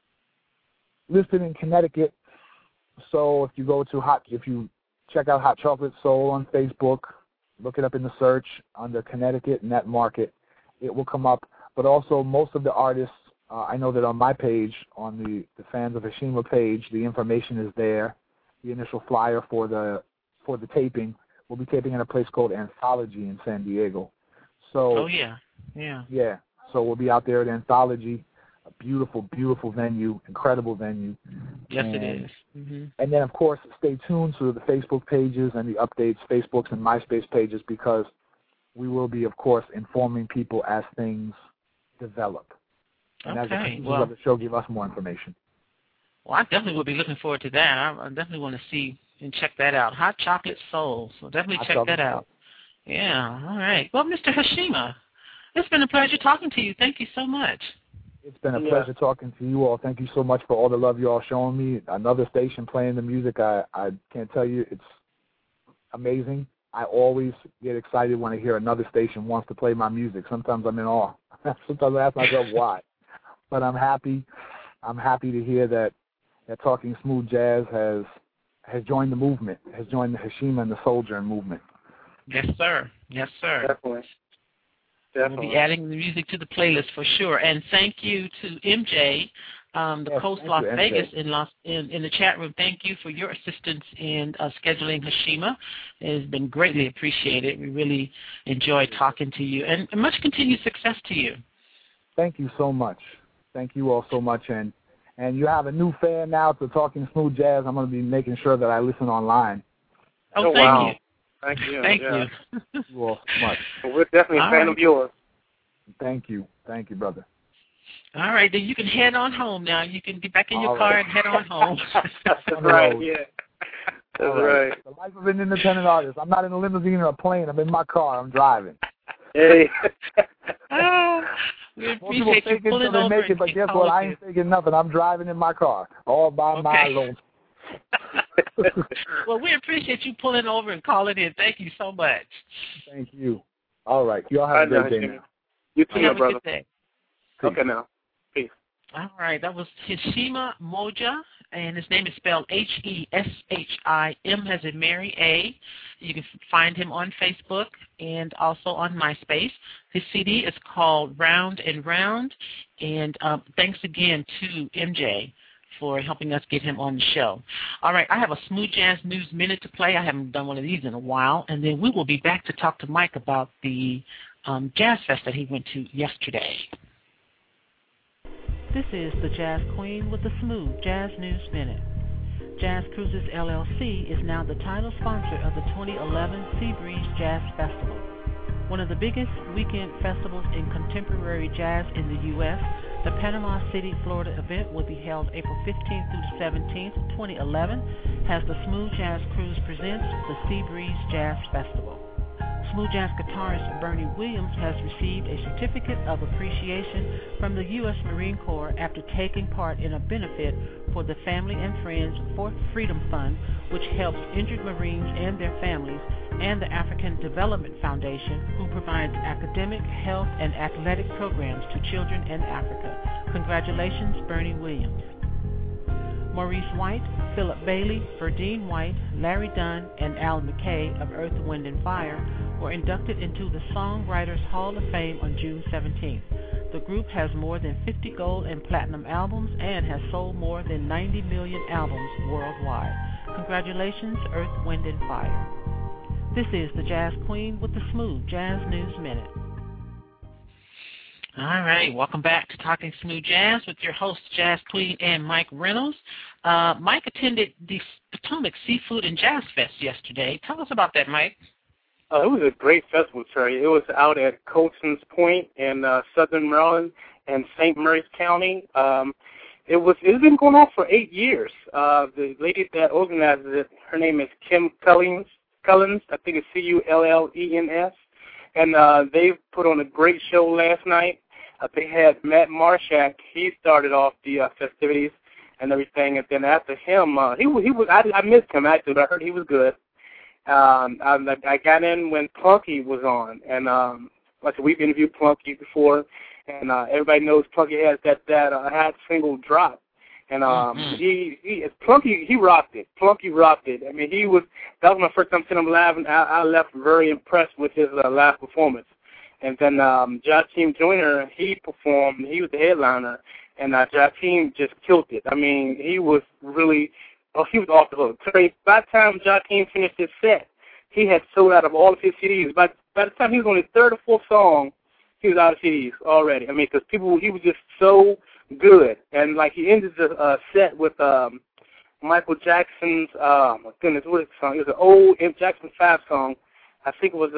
listed in Connecticut. So if you check out Hot Chocolate Soul on Facebook, look it up in the search under Connecticut in that market, it will come up. But also most of the artists, I know that on my page, on the Fans of Hashima page, the information is there. The initial flyer for the taping, we'll be taping at a place called Anthology in San Diego. So yeah. So we'll be out there at Anthology, a beautiful, beautiful venue, incredible venue. Yes, it is. And then, of course, stay tuned to the Facebook pages and the updates, Facebooks and MySpace pages, because we will be, of course, informing people as things develop. And as the producers of the show give us more information. Well, I definitely will be looking forward to that. I definitely want to see and check that out. Hot Chocolate Soul. So definitely check that out. Yeah, all right. Well, Mr. Hashima, it's been a pleasure talking to you. Thank you so much. It's been a pleasure talking to you all. Thank you so much for all the love you all showing me. Another station playing the music, I can't tell you, it's amazing. I always get excited when I hear another station wants to play my music. Sometimes I'm in awe. Sometimes I ask myself why. But I'm happy. I'm happy to hear that Talking Smooth Jazz has joined the movement, has joined the Hashima and the Soldier movement. Yes, sir. Yes, sir. Definitely. We'll be adding the music to the playlist for sure. And thank you to MJ, the Coast Las Vegas in the chat room. Thank you for your assistance in scheduling Hashima. It has been greatly appreciated. We really enjoyed talking to you. And much continued success to you. Thank you so much. Thank you all so much. And you have a new fan now to Talking Smooth Jazz. I'm going to be making sure that I listen online. Oh, thank you. Thank you. Thank you. You all so much. Well, we're definitely a fan of yours. Thank you. Thank you, brother. All right, then you can head on home now. You can get back in your car and head on home. That's right, yeah. That's right. The life of an independent artist. I'm not in a limousine or a plane. I'm in my car. I'm driving. Hey. We appreciate you pulling over. Make it, but guess what? I ain't taking nothing. I'm driving in my car all by my own. Well, we appreciate you pulling over and calling in. Thank you so much. Thank you. All right. You all have a great day now. You too, my brother. Good day. Okay, now. Peace. All right. That was Heshima Moja, and his name is spelled Heshim, as in Mary A. You can find him on Facebook and also on MySpace. His CD is called Round and Round, and thanks again to MJ for helping us get him on the show. All right, I have a Smooth Jazz News Minute to play. I haven't done one of these in a while, and then we will be back to talk to Mike about the Jazz Fest that he went to yesterday. This is the Jazz Queen with the Smooth Jazz News Minute. Jazz Cruises LLC is now the title sponsor of the 2011 Seabreeze Jazz Festival. One of the biggest weekend festivals in contemporary jazz in the U.S., the Panama City, Florida event will be held April 15th through 17th, 2011, as the Smooth Jazz Cruise presents the Seabreeze Jazz Festival. Smooth Jazz guitarist Bernie Williams has received a certificate of appreciation from the U.S. Marine Corps after taking part in a benefit for the Family and Friends Fourth Freedom Fund, which helps injured Marines and their families, and the African Development Foundation, who provides academic, health, and athletic programs to children in Africa. Congratulations, Bernie Williams. Maurice White, Philip Bailey, Verdine White, Larry Dunn, and Al McKay of Earth, Wind & Fire were inducted into the Songwriters Hall of Fame on June 17th. The group has more than 50 gold and platinum albums and has sold more than 90 million albums worldwide. Congratulations, Earth, Wind & Fire. This is the Jazz Queen with the Smooth Jazz News Minute. All right, welcome back to Talking Smooth Jazz with your host, Jazz Queen and Mike Reynolds. Mike attended the Potomac Seafood and Jazz Fest yesterday. Tell us about that, Mike. It was a great festival, Terry. It was out at Colson's Point in southern Maryland and St. Mary's County. It's been going on for 8 years. The lady that organizes it, her name is Kim Cullens. I think it's Cullens. And they put on a great show last night. They had Matt Marshak. He started off the festivities and everything. And then after him, I missed him, actually, but I heard he was good. I got in when Plunky was on. And like I said, we've interviewed Plunky before. And everybody knows Plunky has that hot single drop. And Plunky, he rocked it. Plunky rocked it. I mean, that was my first time seeing him live, and I left very impressed with his live performance. And then Joakim Joyner, he performed. He was the headliner, and Joakim just killed it. I mean, he was off the hook. By the time Joakim finished his set, he had sold out of all of his CDs. By the time he was on his third or fourth song, he was out of CDs already. I mean, because he was just so good. And like he ended the set with Michael Jackson's, my goodness, what is the song? It was an old Jackson 5 song. I think it was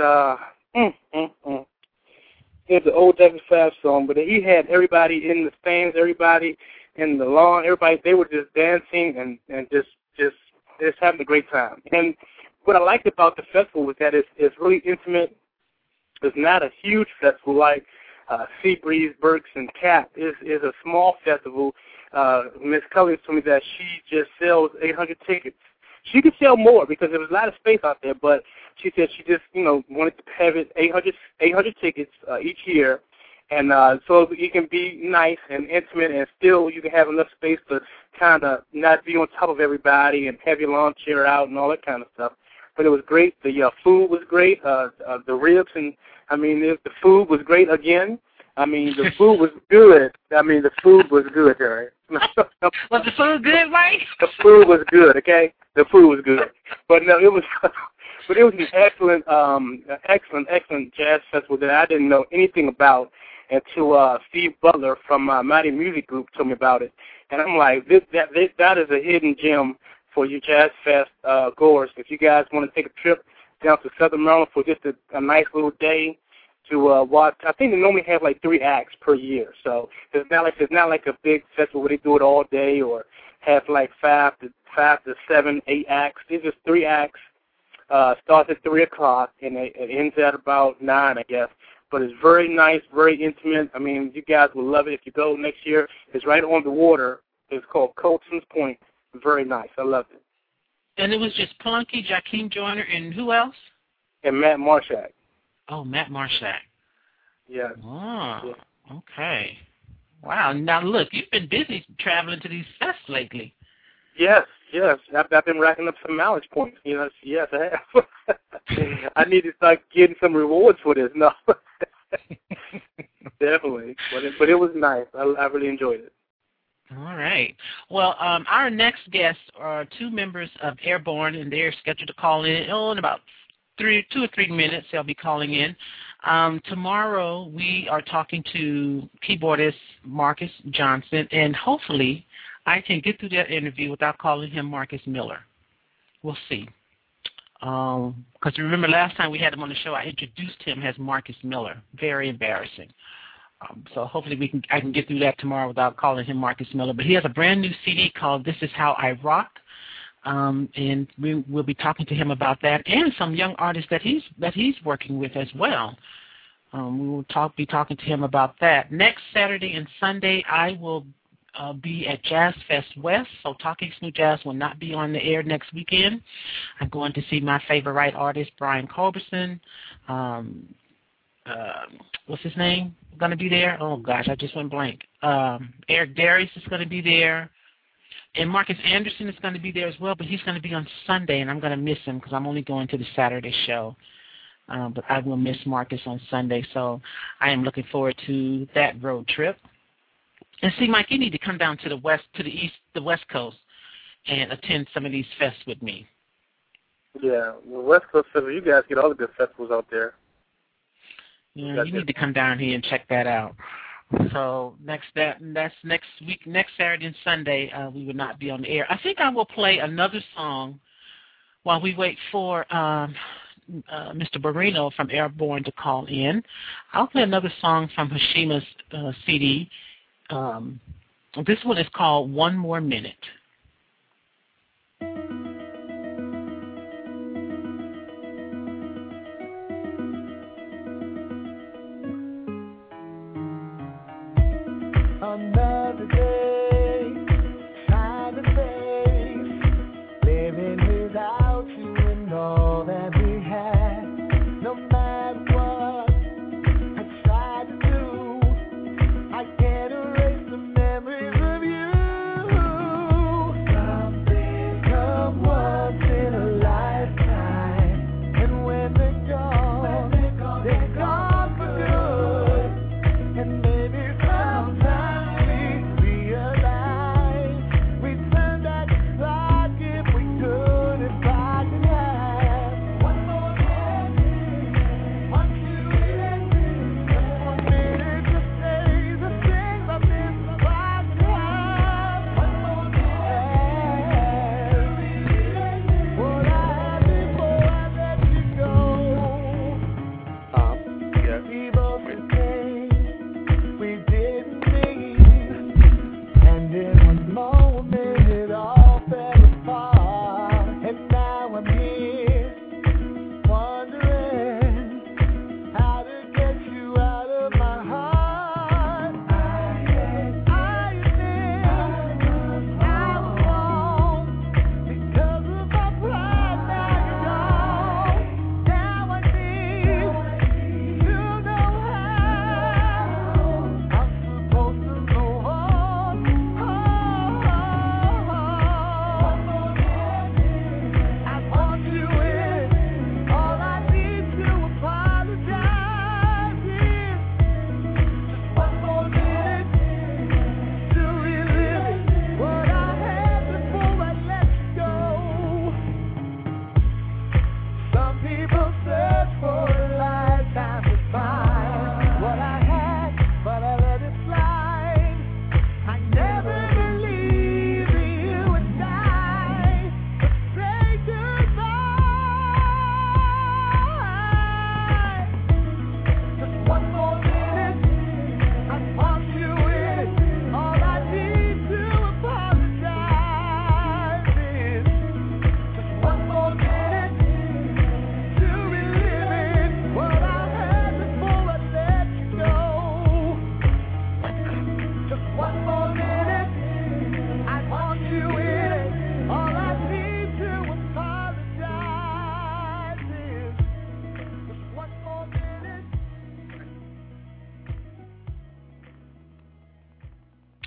it was an old Jackson 5 song, but he had everybody in the stands, everybody in the lawn, everybody, they were just dancing and just having a great time. And what I liked about the festival was that it's really intimate. It's not a huge festival like Seabreeze, Burks, and Cap. Is a small festival. Ms. Cullens told me that she just sells 800 tickets. She could sell more because there was a lot of space out there, but she said she just, wanted to have it 800 tickets each year, and so it can be nice and intimate, and still you can have enough space to kind of not be on top of everybody and have your lawn chair out and all that kind of stuff. But it was great. The food was great. The ribs the food was great again. I mean, the food was good. The food was good, Harry. Was the food good, Mike? The food was good. Okay, the food was good. But no, it was. But it was an excellent jazz festival that I didn't know anything about until Steve Butler from Mighty Music Group told me about it, and I'm like, that is a hidden gem for you Jazz Fest goers. If you guys want to take a trip down to Southern Maryland for just a nice little day, to watch. I think they normally have like 3 acts per year, so it's not like a big festival where they do it all day or have like 5 to 7, 8 acts. It's just 3 acts. Starts at 3 o'clock and it ends at about 9, I guess. But it's very nice, very intimate. I mean, you guys will love it if you go next year. It's right on the water. It's called Colson's Point. Very nice. I loved it. And it was just Plunky, Jakeem Joyner, and who else? And Matt Marshak. Oh, Matt Marshak. Yeah. Oh, yeah. Okay. Wow. Now, look, you've been busy traveling to these fests lately. Yes. I've been racking up some mileage points. Yes, I have. I need to start getting some rewards for this. No. Definitely. But it was nice. I really enjoyed it. All right. Well, our next guests are 2 members of Airborne, and they're scheduled to call in about 2 or 3 minutes. They'll be calling in. Tomorrow we are talking to keyboardist Marcus Johnson, and hopefully I can get through that interview without calling him Marcus Miller. We'll see. Because remember last time we had him on the show, I introduced him as Marcus Miller. Very embarrassing. So hopefully I can get through that tomorrow without calling him Marcus Miller. But he has a brand new CD called This Is How I Rock, and we'll be talking to him about that and some young artists that he's working with as well. We will be talking to him about that. Next Saturday and Sunday, I will be at Jazz Fest West, so Talking Smooth Jazz will not be on the air next weekend. I'm going to see my favorite artist, Brian Culberson. What's his name? Going to be there? Oh, gosh, I just went blank. Eric Darius is going to be there. And Marcus Anderson is going to be there as well, but he's going to be on Sunday, and I'm going to miss him because I'm only going to the Saturday show. But I will miss Marcus on Sunday, so I am looking forward to that road trip. And see, Mike, you need to come down to the West Coast, and attend some of these fests with me. Yeah, the West Coast Festival, you guys get all the good festivals out there. Yeah, you need to come down here and check that out. So that's next week, next Saturday and Sunday, we will not be on the air. I think I will play another song while we wait for Mr. Barino from Airborne to call in. I'll play another song from Hashima's CD. This one is called One More Minute. Another day, time to face, living without you and all that we had. No matter what I try to do, I can't erase the memories of you.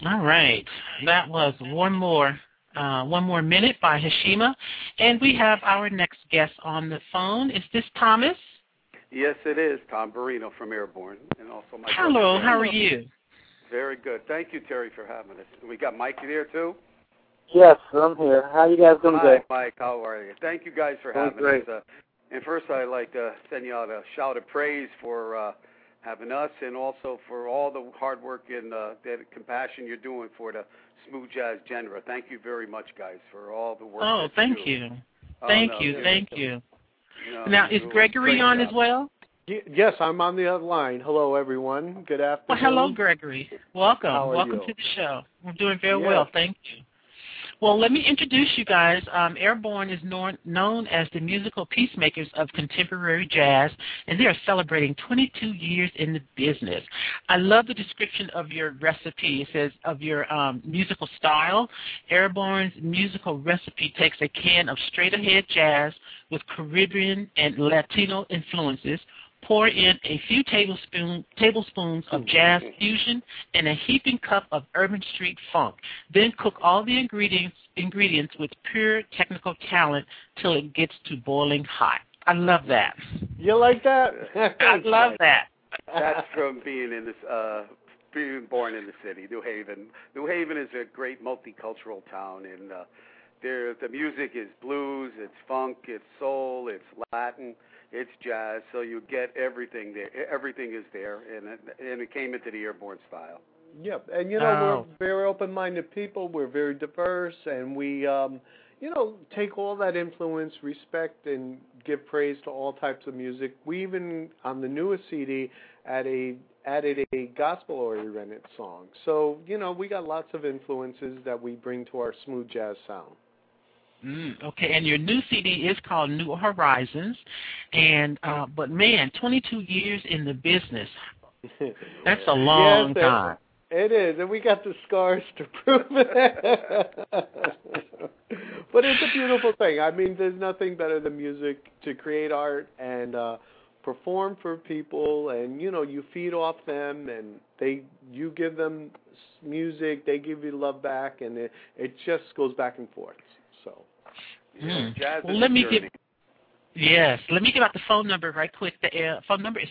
All right. That was One More Minute by Hashima. And we have our next guest on the phone. Is this Thomas? Yes, it is. Tom Barino from Airborne. And also my Hello, brother. How are you? Very good. Thank you, Terry, for having us. We got Mike there, too? Yes, I'm here. How you guys doing today? Hi, Mike. How are you? Thank you guys for having us. And first, I'd like to send you out a shout of praise for having us and also for all the hard work and compassion you're doing for the smooth jazz genre. Thank you very much, guys, for all the work. Oh, thank you. Thank you. Now, is Gregory on as well? Yes, I'm on the other line. Hello, everyone. Good afternoon. Well, hello, Gregory. Welcome. How are Welcome you? to the show. I'm doing very well. Thank you. Well, let me introduce you guys. Airborne is known as the musical peacemakers of contemporary jazz, and they are celebrating 22 years in the business. I love the description of your recipe. It says of your musical style. Airborne's musical recipe takes a can of straight-ahead jazz with Caribbean and Latino influences, pour in a few tablespoons of jazz fusion and a heaping cup of urban street funk. Then cook all the ingredients with pure technical talent till it gets to boiling hot. I love that. You like that? I love that. That's from being born in the city, New Haven. New Haven is a great multicultural town, and the music is blues, it's funk, it's soul, it's Latin. It's jazz, so you get everything there. Everything is there, and it came into the Airborne style. Yep, and we're very open-minded people. We're very diverse, and we, take all that influence, respect, and give praise to all types of music. We even, on the newest CD, added a gospel-oriented song. So, we got lots of influences that we bring to our smooth jazz sound. Okay, and your new CD is called New Horizons, and but man, 22 years in the business. That's a long time. It is, and we got the scars to prove it. But it's a beautiful thing. I mean, there's nothing better than music to create art and perform for people, and you feed off them, and you give them music, they give you love back, and it just goes back and forth. So. Jazz well, let me give out the phone number right quick. The phone number is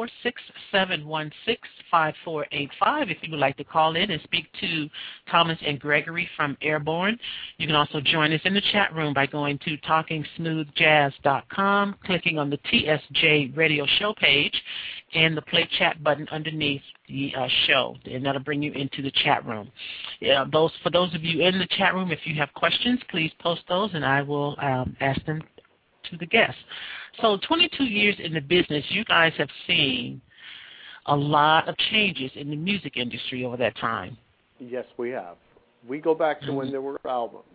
646-716-5485 if you would like to call in and speak to Thomas and Gregory from Airborne. You can also join us in the chat room by going to TalkingSmoothJazz.com, clicking on the TSJ radio show page, and the play chat button underneath the show, and that'll bring you into the chat room. For those of you in the chat room, if you have questions, please post those, and I will ask them to the guests. So 22 years in the business, you guys have seen a lot of changes in the music industry over that time. Yes, we have. We go back to when there were albums.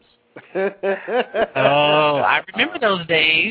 Oh, I remember those days.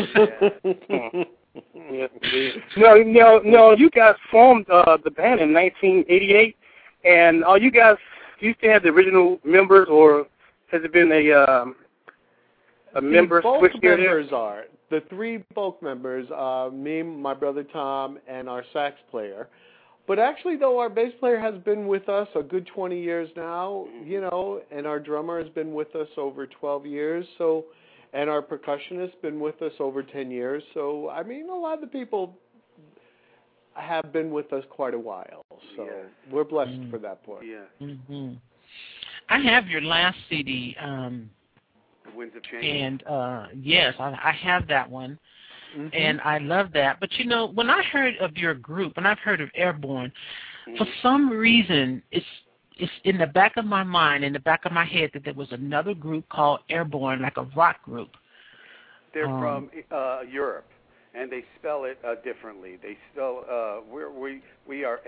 No, you guys formed the band in 1988, and are you guys, do you still have the original members, or has it been a member switch here? Both members are. The three Bulk members, me, my brother Tom, and our sax player. But actually, though, our bass player has been with us a good 20 years now, and our drummer has been with us over 12 years, and our percussionist been with us over 10 years. So, I mean, a lot of the people have been with us quite a while. So we're blessed for that part. Yeah. Mm-hmm. I have your last CD. The Winds of Change. And, yes, I have that one. Mm-hmm. And I love that. But, when I heard of your group, and I've heard of Airborne, for some reason, it's in the back of my mind, in the back of my head, that there was another group called Airborne, like a rock group. They're from Europe, and they spell it differently. They spell we are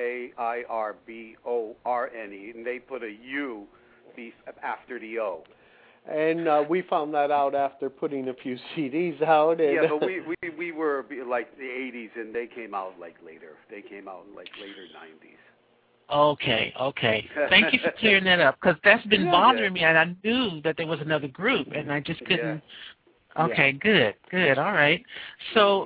AIRBORNE, and they put a U after the O. And we found that out after putting a few CDs out. And yeah, but we were like the 80s, and they came out like later. They came out in like later 90s. Okay. Thank you for clearing that up, because that's been bothering me, and I knew that there was another group, and I just couldn't. Yeah. Okay, good. All right. So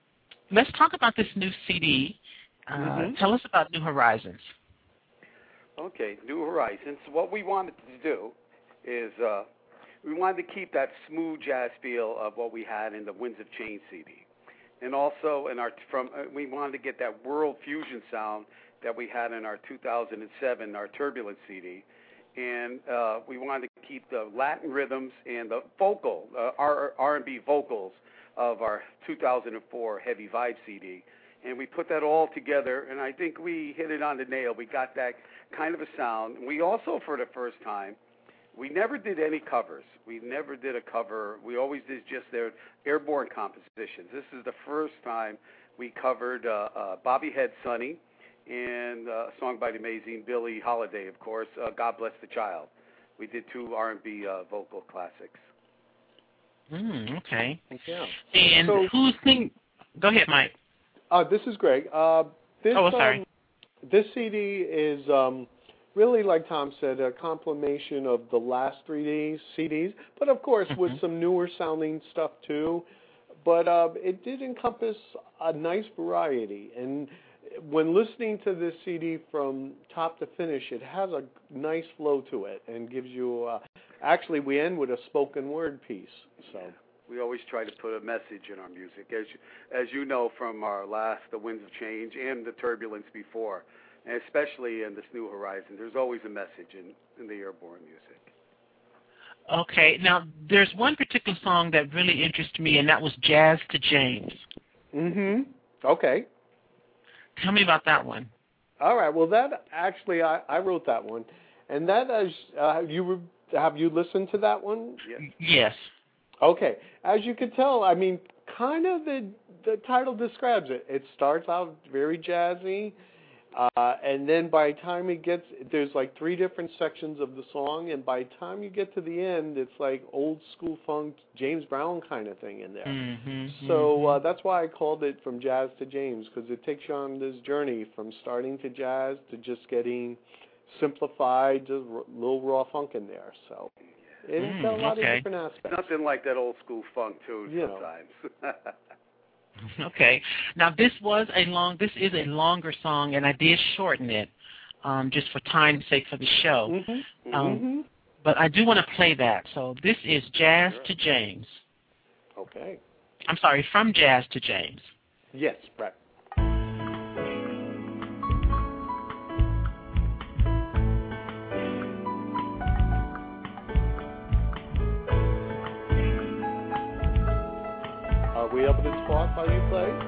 let's talk about this new CD. Tell us about New Horizons. Okay, New Horizons. What we wanted to do is we wanted to keep that smooth jazz feel of what we had in the Winds of Change CD, and also we wanted to get that world fusion sound that we had in our 2007 our Turbulence CD, and we wanted to keep the Latin rhythms and the vocal R&B vocals of our 2004 Heavy Vibe CD. And we put that all together, and I think we hit it on the nail. We got that kind of a sound. We also, for the first time, we never did any covers. We never did a cover. We always did just their airborne compositions. This is the first time we covered Bobby Head Sonny and a song by the amazing Billie Holiday, of course, God Bless the Child. We did 2 R&B vocal classics. Okay. Thank you. And who's singing? Go ahead, Mike. This is Greg. Sorry. This CD is really, like Tom said, a compilation of the last 3 CDs, but of course with some newer sounding stuff too. But it did encompass a nice variety. And when listening to this CD from top to finish, it has a nice flow to it and gives you. Actually, we end with a spoken word piece. So. We always try to put a message in our music, as you know from our last, The Winds of Change, and the Turbulence before, and especially in this New Horizon. There's always a message in the airborne music. Okay, now there's one particular song that really interested me, and that was Jazz to James. Okay. Tell me about that one. All right. Well, that actually I wrote that one, and that is have you listened to that one? Yes. Okay. As you can tell, I mean, kind of the title describes it. It starts out very jazzy, and then by the time there's like 3 different sections of the song, and by the time you get to the end, it's like old school funk, James Brown kind of thing in there. So that's why I called it From Jazz to James, because it takes you on this journey from starting to jazz to just getting simplified, just a little raw funk in there. So. It's got a lot of different aspects. Nothing like that old school funk too sometimes. Okay. Now this is a longer song, and I did shorten it just for time's sake for the show. But I do want to play that. So this is Jazz to James. Okay. I'm sorry, From Jazz to James. Yes, right. Are we able to talk while you play?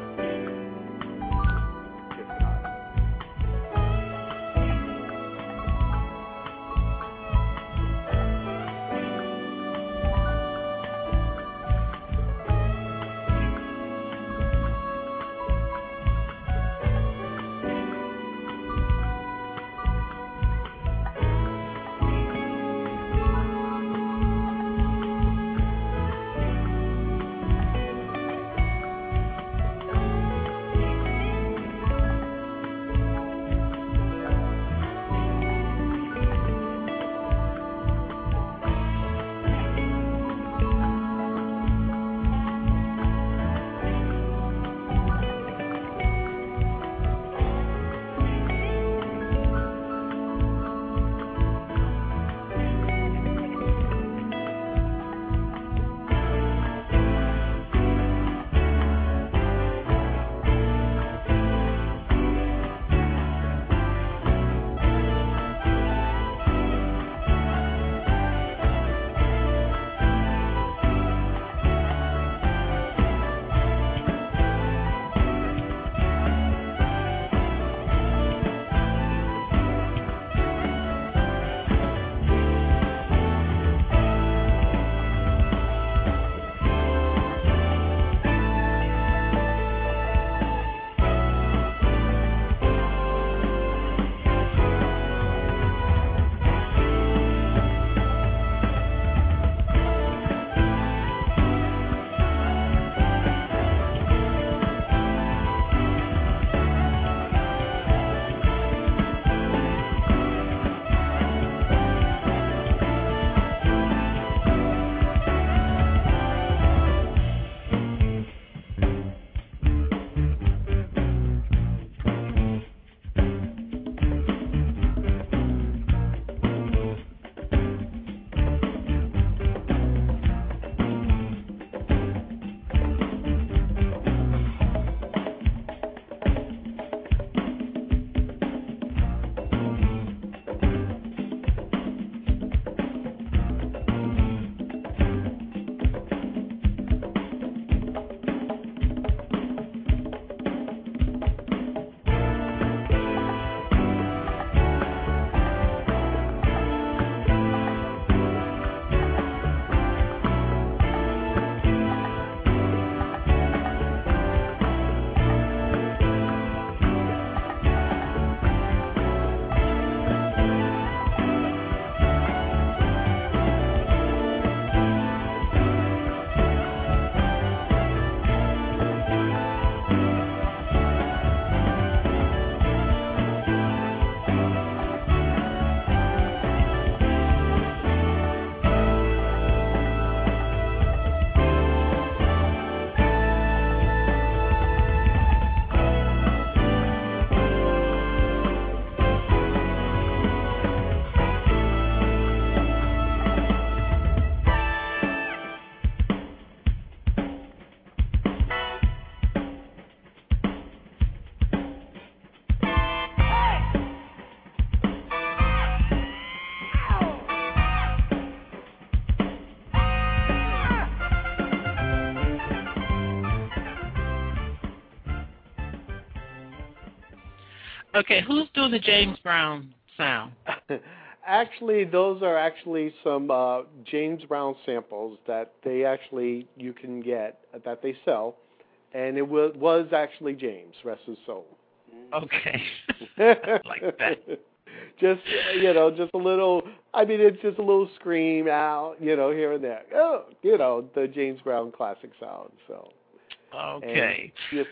Okay, who's doing the James Brown sound? Actually, those are actually some James Brown samples that you can get, that they sell, and it was actually James, rest his soul. Okay. Like that. Just a little, it's just a little scream out, here and there. Oh, the James Brown classic sound, so. Okay.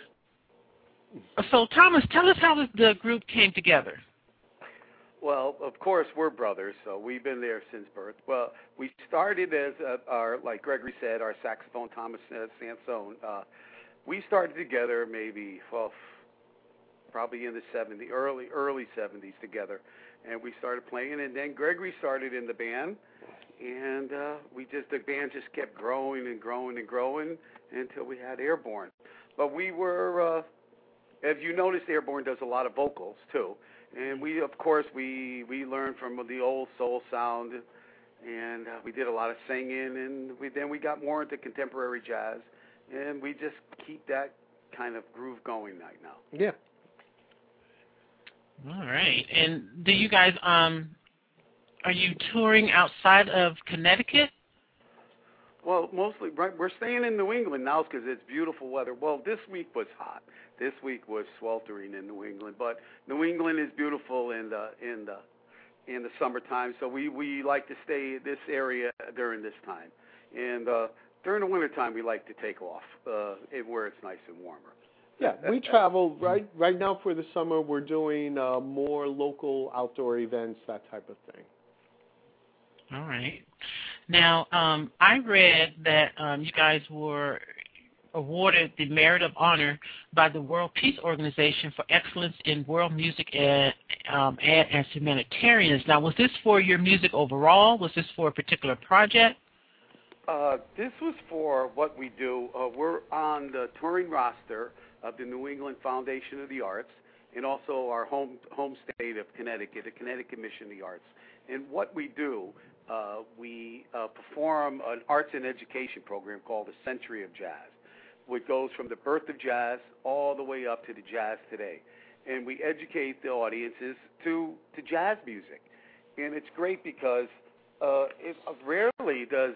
So, Thomas, tell us how the group came together. Well, of course, we're brothers, so we've been there since birth. Well, we started as like Gregory said, our saxophone, Thomas Sansone. We started together maybe, probably in the early 70s together, and we started playing. And then Gregory started in the band, and the band just kept growing and growing and growing until we had Airborne. But we were, as you noticed, Airborne does a lot of vocals too. And we, of course, we learned from the old soul sound, and we did a lot of singing, and then we got more into contemporary jazz, and we just keep that kind of groove going right now. Yeah. All right. And do you guys, are you touring outside of Connecticut? Well, mostly, right. We're staying in New England now because it's beautiful weather. Well, this week was hot. This week was sweltering in New England, but New England is beautiful in the summertime. So we like to stay in this area during this time, and during the wintertime we like to take off where it's nice and warmer. Yeah, we travel right now for the summer. We're doing more local outdoor events, that type of thing. All right. Now, I read that you guys were awarded the Merit of Honor by the World Peace Organization for excellence in world music and as humanitarians. Now, was this for your music overall? Was this for a particular project? This was for what we do. We're on the touring roster of the New England Foundation of the Arts and also our home state of Connecticut, the Connecticut Mission of the Arts. And what we do, we perform an arts and education program called the Century of Jazz, which goes from the birth of jazz all the way up to the jazz today. And we educate the audiences to jazz music. And it's great because it rarely does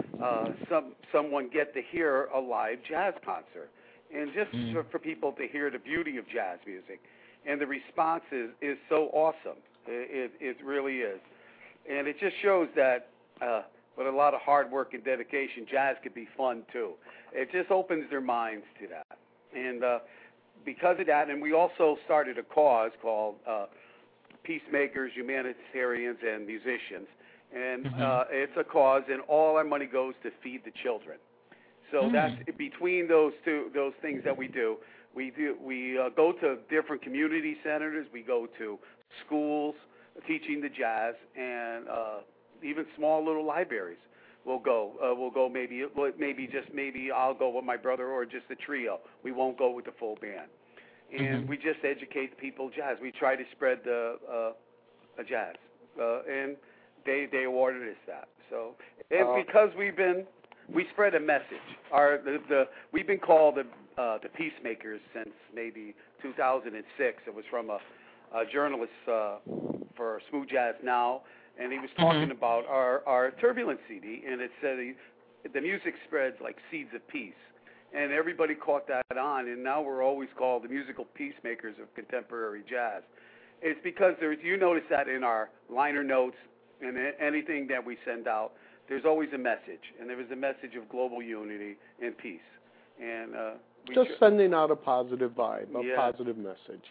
someone get to hear a live jazz concert. And just for people to hear the beauty of jazz music. And the response is so awesome. It really is. And it just shows that with a lot of hard work and dedication, jazz could be fun too. It just opens their minds to that. And because of that, and we also started a cause called Peacemakers, Humanitarians, and Musicians. And it's a cause, and all our money goes to feed the children. So that's between those things that we do. We go to different community centers. We go to schools teaching the jazz, and even small little libraries. We'll go maybe I'll go with my brother or just a trio. We won't go with the full band. And we just educate people jazz. We try to spread the jazz, and they awarded us that. So and because we spread a message. We've been called the Peacemakers since maybe 2006. It was from a journalist for Smooth Jazz Now, and he was talking about our Turbulence CD, and it said the music spreads like seeds of peace. And everybody caught that on, and now we're always called the musical peacemakers of contemporary jazz. It's because you notice that in our liner notes and anything that we send out, there's always a message, and there is a message of global unity and peace. And sending out a positive vibe, a positive message.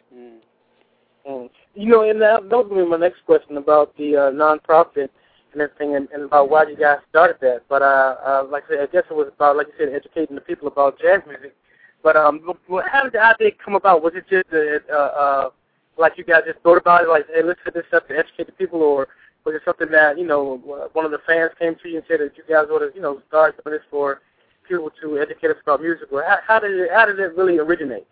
You know, and that was going to be my next question about the nonprofit and everything, and about why you guys started that. But like I said, I guess it was about, like you said, educating the people about jazz music. But how did the idea come about? Was it just like you guys just thought about it, like, hey, let's set this up to educate the people, or was it something that, you know, one of the fans came to you and said that you guys ought to, you know, start doing this for people to educate us about music? Or how did it really originate?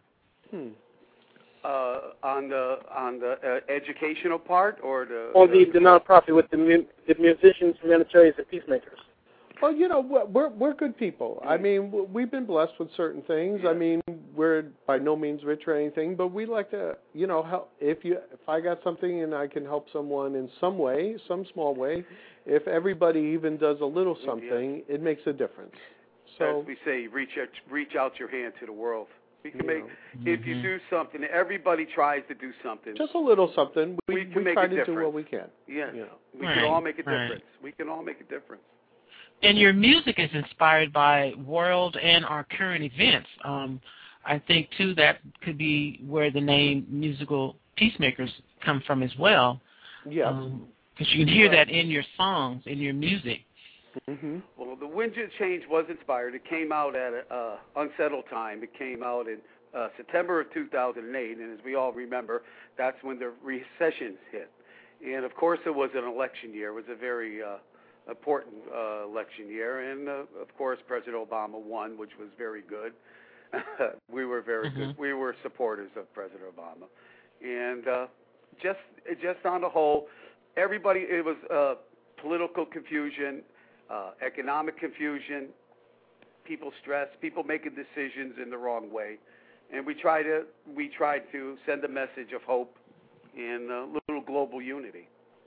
On the educational part, or the nonprofit with the musicians, humanitarians, and peacemakers. Well, we're good people. I mean, we've been blessed with certain things. I mean, we're by no means rich or anything, but we like to, help. If I got something and I can help someone in some way, some small way, if everybody even does a little something, it makes a difference. So as we say, reach out your hand to the world. We can make, if you do something, everybody tries to do something. Just a little something. We can make try a to difference. do what we can. Yeah. We Right. can all make a difference. Right. We can all make a difference. And your music is inspired by world and our current events. I think, too, that could be where the name Musical Peacemakers come from as well. Yeah. Because you can hear that in your songs, in your music. Mm-hmm. Well, the Wind Change was inspired. It came out at Unsettled Time. It came out in September of 2008, and as we all remember, that's when the recession hit. And, of course, it was an election year. It was a very important election year, and, of course, President Obama won, which was very good. We were very good. We were supporters of President Obama. And just on the whole, everybody, it was political confusion, economic confusion, people stressed, people making decisions in the wrong way, and we tried to send a message of hope and a little global unity.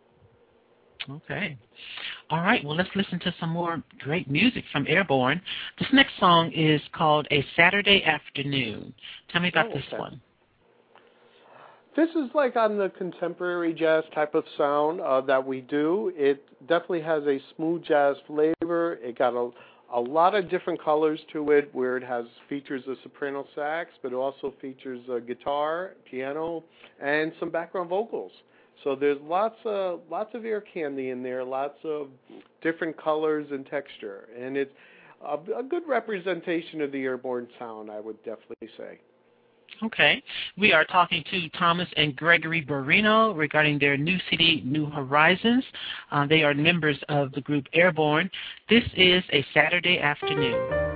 Okay. All right. Well, let's listen to some more great music from Airborne. This next song is called A Saturday Afternoon. Tell me about this one. This is like on the contemporary jazz type of sound that we do. It definitely has a smooth jazz flavor. It got a lot of different colors to it, where it has features of soprano sax, but it also features guitar, piano, and some background vocals. So there's lots of ear candy in there, lots of different colors and texture, and it's a good representation of the Airborne sound, I would definitely say. Okay. We are talking to Thomas and Gregory Barrino regarding their new CD, New Horizons. They are members of the group Airborne. This is A Saturday Afternoon.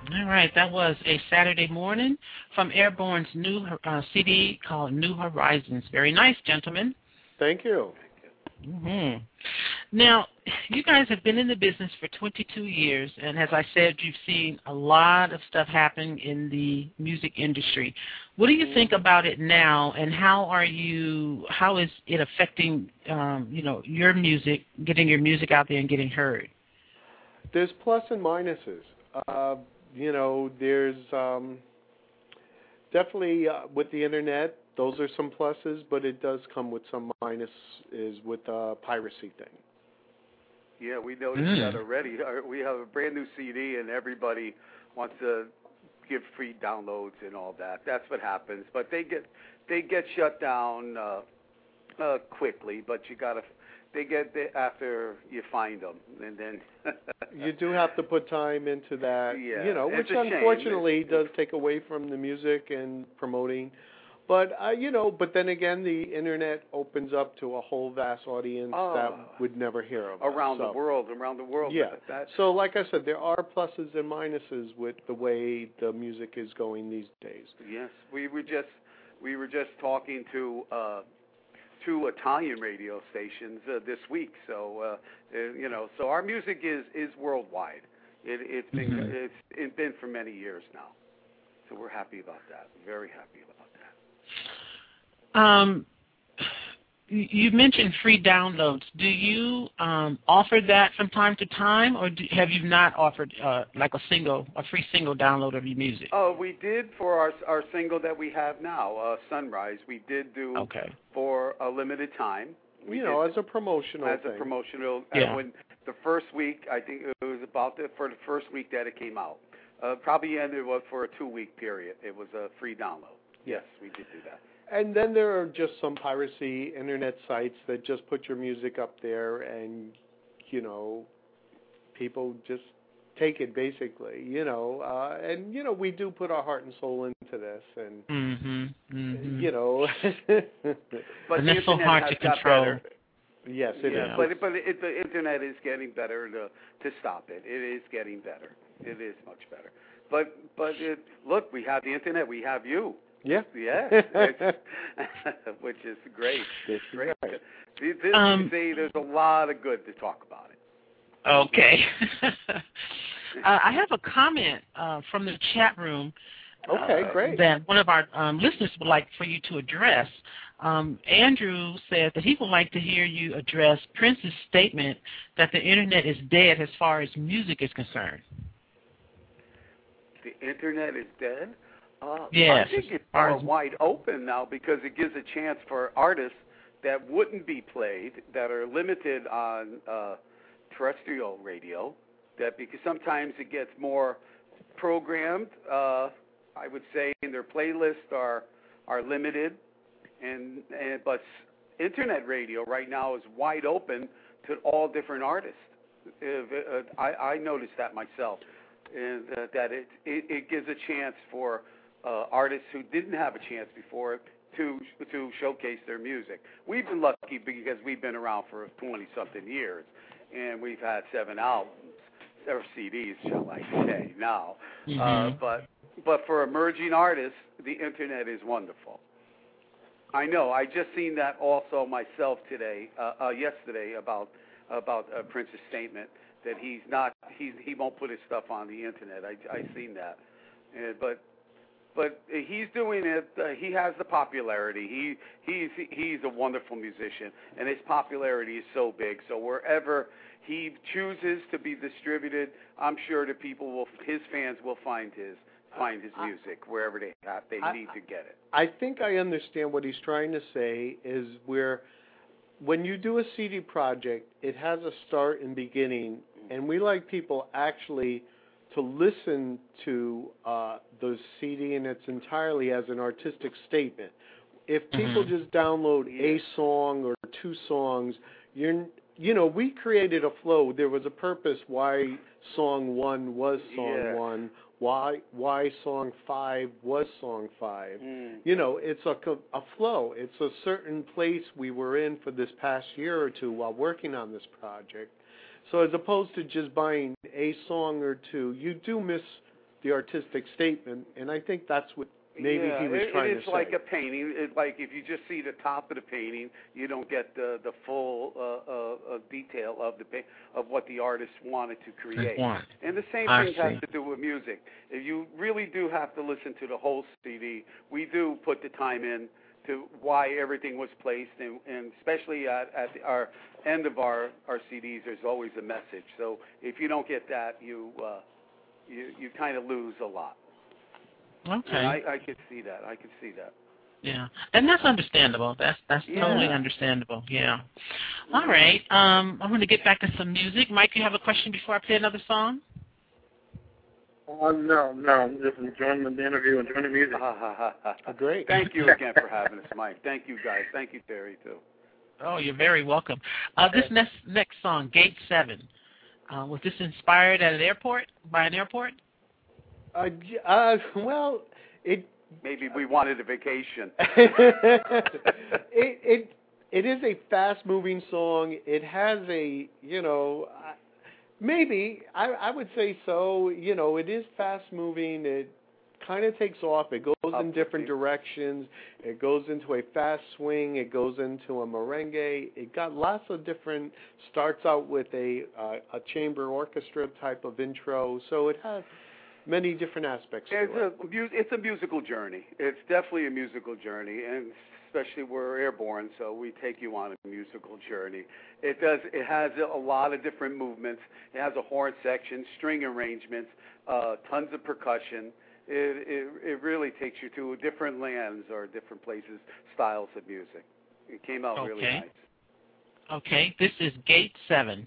All right, that was A Saturday Morning from Airborne's new CD called New Horizons. Very nice, gentlemen. Thank you. Mm-hmm. Now, you guys have been in the business for 22 years, and as I said, you've seen a lot of stuff happen in the music industry. What do you think about it now, and how is it affecting, your music, getting your music out there and getting heard? There's plus and minuses. There's definitely with the internet, those are some pluses, but it does come with some minuses with the piracy thing. Yeah, we noticed that already. We have a brand new CD, and everybody wants to give free downloads and all that. That's what happens. But they get shut down quickly. But they get after you find them, and then you do have to put time into that. Yeah, which unfortunately does take away from the music and promoting. But but then again, the internet opens up to a whole vast audience that would never hear of around the world. Yeah. So, like I said, there are pluses and minuses with the way the music is going these days. Yes, we were just talking to two Italian radio stations this week. So so our music is worldwide. It's been for many years now. So we're happy about that. Very happy about that. You mentioned free downloads. Do you offer that from time to time, or have you not offered a free single download of your music? Oh, we did for our single that we have now, Sunrise. We did do for a limited time. As a promotional thing. As a promotional. Yeah. When the first week, I think it was for the first week that it came out. Probably ended for a 2-week period. It was a free download. Yes, we did do that. And then there are just some piracy internet sites that just put your music up there, and people just take it basically. And we do put our heart and soul into this, and but it's so hard to control. Better. Yes, it is. But the internet is getting better to stop it. It is getting better. It is much better. But look, we have the internet. We have you. Yeah. Yeah. Which is great. It's great. There's a lot of good to talk about it. Okay. I have a comment from the chat room. Okay, great. That one of our listeners would like for you to address. Andrew said that he would like to hear you address Prince's statement that the internet is dead as far as music is concerned. The internet is dead? Yes. I think it's more wide open now because it gives a chance for artists that wouldn't be played, that are limited on terrestrial radio, because sometimes it gets more programmed, I would say, and their playlists are limited, but internet radio right now is wide open to all different artists. I noticed that myself, and that it gives a chance for artists who didn't have a chance before to showcase their music. We've been lucky because we've been around for 20-something years, and we've had 7 albums, or CDs, shall I say, now. But for emerging artists, the internet is wonderful. I know. I just seen that also myself yesterday about Prince's statement that he won't put his stuff on the internet. I seen that, but he's doing it. He has the popularity. He's a wonderful musician, and his popularity is so big. So wherever he chooses to be distributed, I'm sure his fans will find his music wherever they need to get it. I think I understand what he's trying to say is when you do a CD project, it has a start and beginning, and we like people actually to listen to the CD in its entirely as an artistic statement. If people just download a song or 2 songs, we created a flow. There was a purpose why song 1 was song 1, why song 5 was song 5. It's a flow. It's a certain place we were in for this past year or 2 while working on this project. So as opposed to just buying a song or 2, you do miss the artistic statement, and I think that's what maybe he was trying to say. It's like a painting. It's like if you just see the top of the painting, you don't get the full detail of what the artist wanted to create. And the same thing has to do with music. If you really do have to listen to the whole CD, we do put the time in to why everything was placed, and especially at our end of our CDs, there's always a message. So if you don't get that, you kind of lose a lot. Okay. And I could see that. Yeah, and that's understandable. That's totally understandable. Yeah. All right. I'm going to get back to some music. Mike, you have a question before I play another song? No. I'm just enjoying the interview, enjoying the music. Great. Thank you again for having us, Mike. Thank you, guys. Thank you, Terry, too. Oh, you're very welcome. This next song, Gate 7, was this inspired at an airport, by an airport? Well, it... Maybe we wanted a vacation. It is a fast-moving song. It has a, maybe, I would say so. It is fast-moving. It kind of takes off. It goes in different directions. It goes into a fast swing. It goes into a merengue. It got lots of different, starts out with a chamber orchestra type of intro. So it has many different aspects to it. It's a musical journey. It's definitely a musical journey, and especially we're airborne, so we take you on a musical journey. It has a lot of different movements. It has a horn section, string arrangements, tons of percussion. It really takes you to different lands or different places, styles of music. It came out really nice. Okay, this is Gate 7.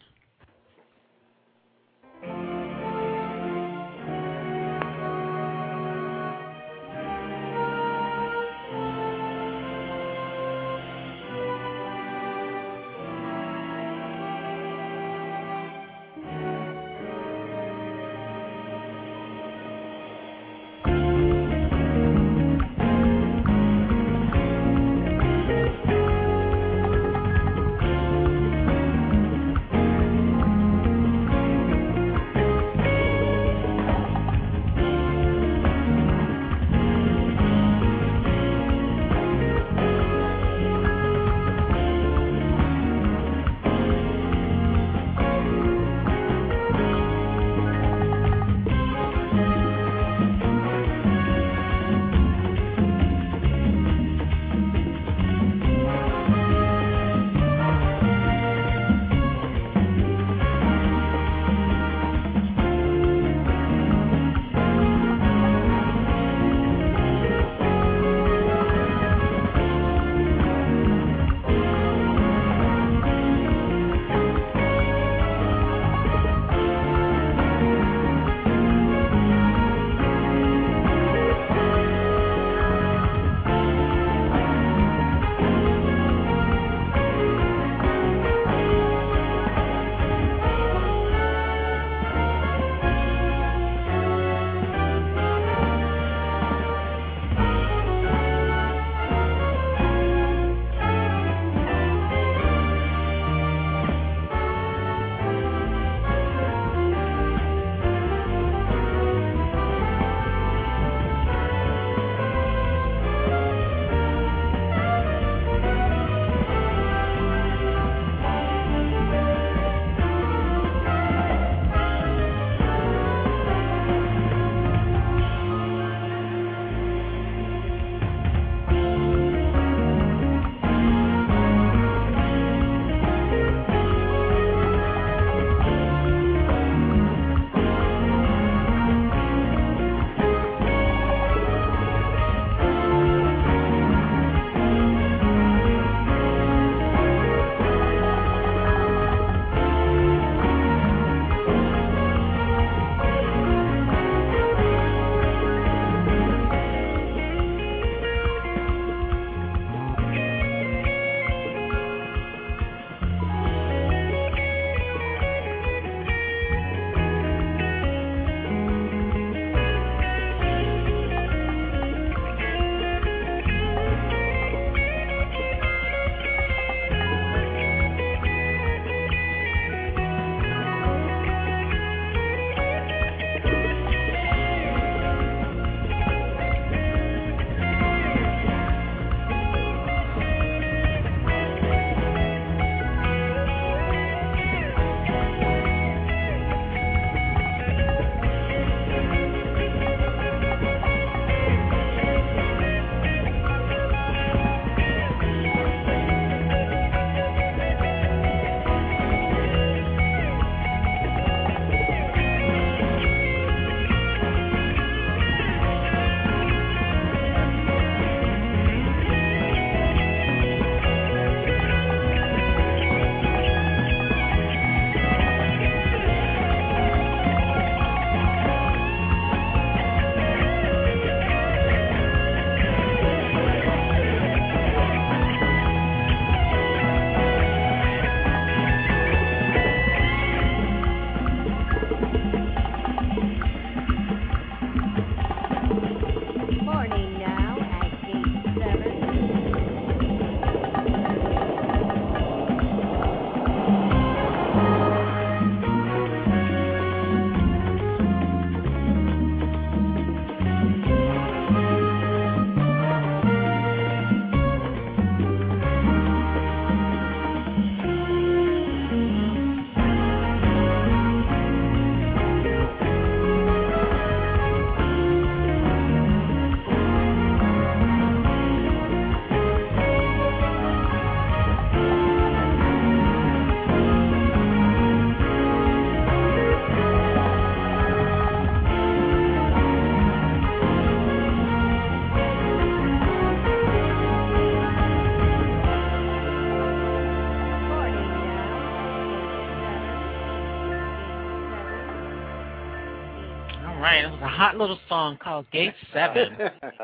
right. It was a hot little song called Gate 7.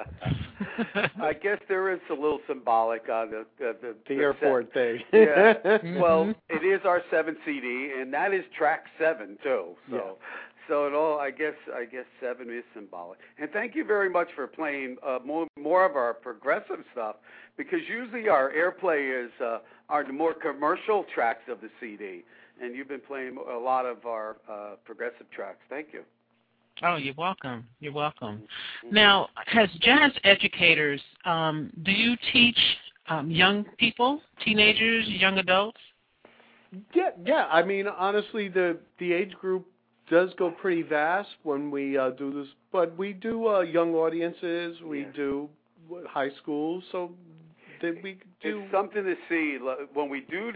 I guess there is a little symbolic on the airport thing. Yeah. Well, it is our 7th CD, and that is track 7 too. So. Yeah. So it all, I guess 7 is symbolic. And thank you very much for playing more of our progressive stuff, because usually our airplay is are the more commercial tracks of the CD, and you've been playing a lot of our progressive tracks. Thank you. Oh, you're welcome. You're welcome. Now, as jazz educators, do you teach young people, teenagers, young adults? Yeah. I mean, honestly, the age group does go pretty vast when we do this, but we do young audiences, we do high schools, so we do. It's something to see when we do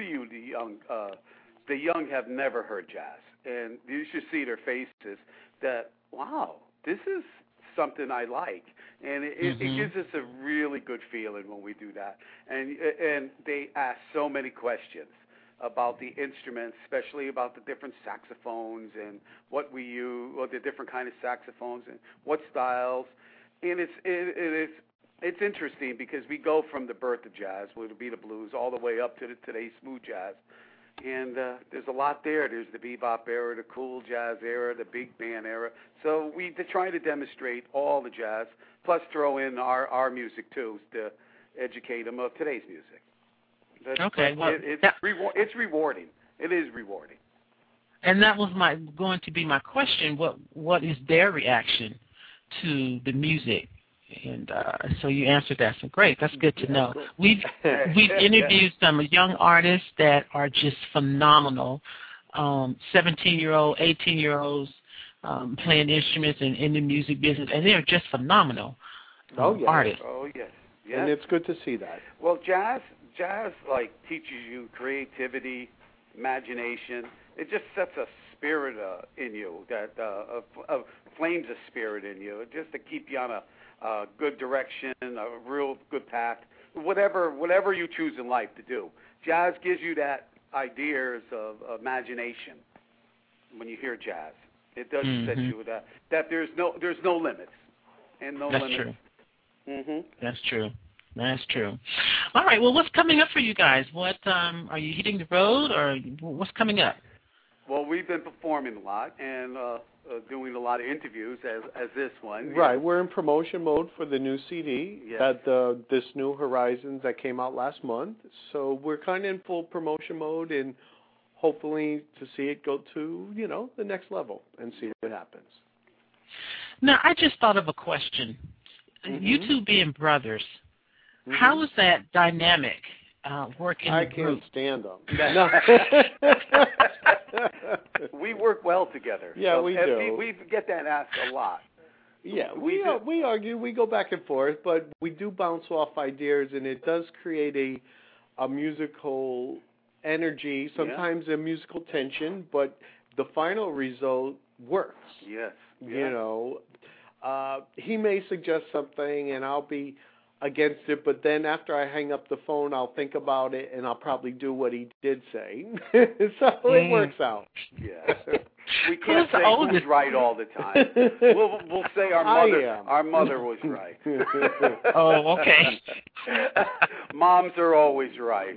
the young have never heard jazz, and you should see their faces that, wow, this is something I like, and it gives us a really good feeling when we do that, and they ask so many questions about the instruments, especially about the different saxophones and what we use, or the different kind of saxophones and what styles. And it's interesting because we go from the birth of jazz, which would be the blues, all the way up to today's smooth jazz. And there's a lot there. There's the bebop era, the cool jazz era, the big band era. So we try to demonstrate all the jazz, plus throw in our music too to educate them of today's music. Okay, well, it's rewarding. It is rewarding. And that was going to be my question. What is their reaction to the music? And so you answered that. So great. That's good to know. We've interviewed some young artists that are just phenomenal. 17-year-old, 18-year-olds playing instruments and in the music business, and they're just phenomenal artists. Oh yes. And it's good to see that. Well, jazz like teaches you creativity, imagination. It just sets a spirit in you, that flames a spirit in you, just to keep you on a good direction, a real good path, whatever you choose in life to do. Jazz gives you that ideas of imagination when you hear jazz. It does set you with that there's no limits, and no That's limits. True. That's true. That's true. All right. Well, what's coming up for you guys? What are you hitting the road, or what's coming up? Well, we've been performing a lot and doing a lot of interviews as this one. Right. We're in promotion mode for the new CD, this New Horizons that came out last month. So we're kind of in full promotion mode, and hopefully to see it go to the next level and see what happens. Now, I just thought of a question. You two being brothers. How is that dynamic working? I can't stand them. We work well together. Yeah, we do. We get that asked a lot. Yeah, we argue, we go back and forth, but we do bounce off ideas, and it does create a musical energy, sometimes a musical tension, but the final result works. Yes. He may suggest something, and I'll be against it, but then after I hang up the phone, I'll think about it, and I'll probably do what he did say. So it works out. Yeah. We can't say who's right all the time. We'll say our mother was right. Oh, okay. Moms are always right.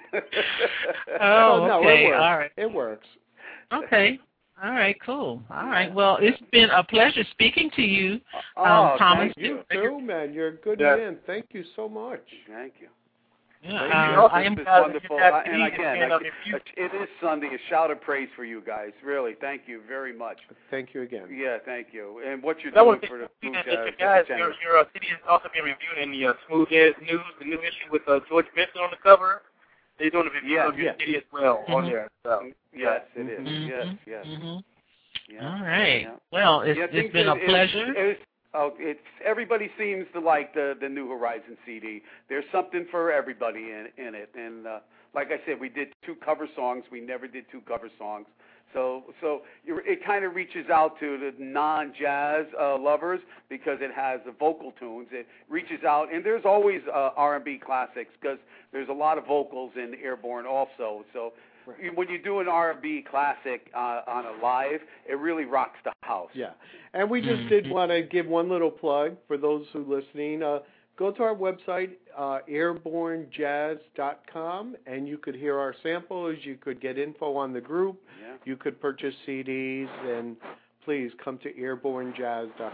Oh, no, okay. It works. All right. It works. Okay. All right, cool. All right. Well, it's been a pleasure speaking to you, Thomas. Thomas. You too, man. You're a good man. Thank you so much. Thank you. Yeah, I am wonderful. And again, it is Sunday. A shout of praise for you guys. Really, thank you very much. Thank you again. Yeah, thank you. And what you're doing for the Smooth Jazz. Your CD has also been reviewed in the Smooth Jazz News, the new issue with George Benson on the cover. They're doing a review of your CD as well on there. So. Yes, it is. Yes. Yeah. All right. Yeah. Well, it's been a pleasure. Everybody seems to like the New Horizons CD. There's something for everybody in it. And like I said, we did 2 cover songs. We never did 2 cover songs. So it kind of reaches out to the non-jazz lovers because it has the vocal tunes. It reaches out, and there's always R&B classics because there's a lot of vocals in Airborne also. So when you do an R&B classic on a live, it really rocks the house. Yeah, and we just did want to give one little plug for those who are listening. Go to our website, airbornejazz.com, and you could hear our samples. You could get info on the group. Yeah. You could purchase CDs, and please come to airbornejazz.com.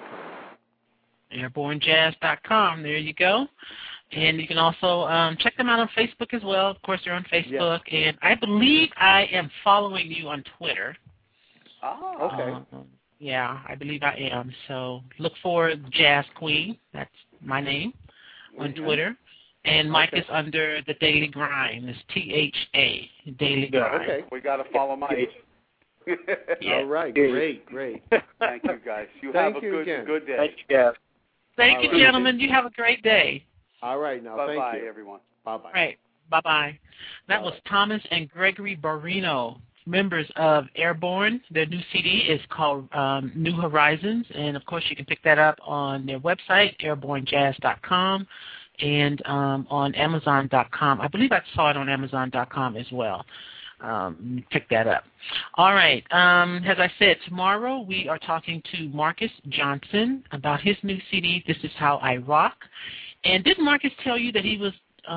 Airbornejazz.com. There you go. And you can also check them out on Facebook as well. Of course, they're on Facebook. Yes. And I believe I am following you on Twitter. Oh, okay. Yeah, I believe I am. So look for Jazz Queen. That's my name on Twitter. And Mike is under The Daily Grind. It's THA, Daily Grind. Okay. We got to follow Mike. Yeah. All right. Great. Thank you, guys. Have a good day. Thank you, guys. Thank you, gentlemen. You have a great day. All right, now, thank you. Bye-bye, everyone. Bye-bye. Right. Bye-bye. That was Thomas and Gregory Barrino, members of Airborne. Their new CD is called New Horizons, and, of course, you can pick that up on their website, airbornejazz.com, and on Amazon.com. I believe I saw it on Amazon.com as well. Pick that up. All right. As I said, tomorrow we are talking to Marcus Johnson about his new CD, This Is How I Rock. And didn't Marcus tell you that he was,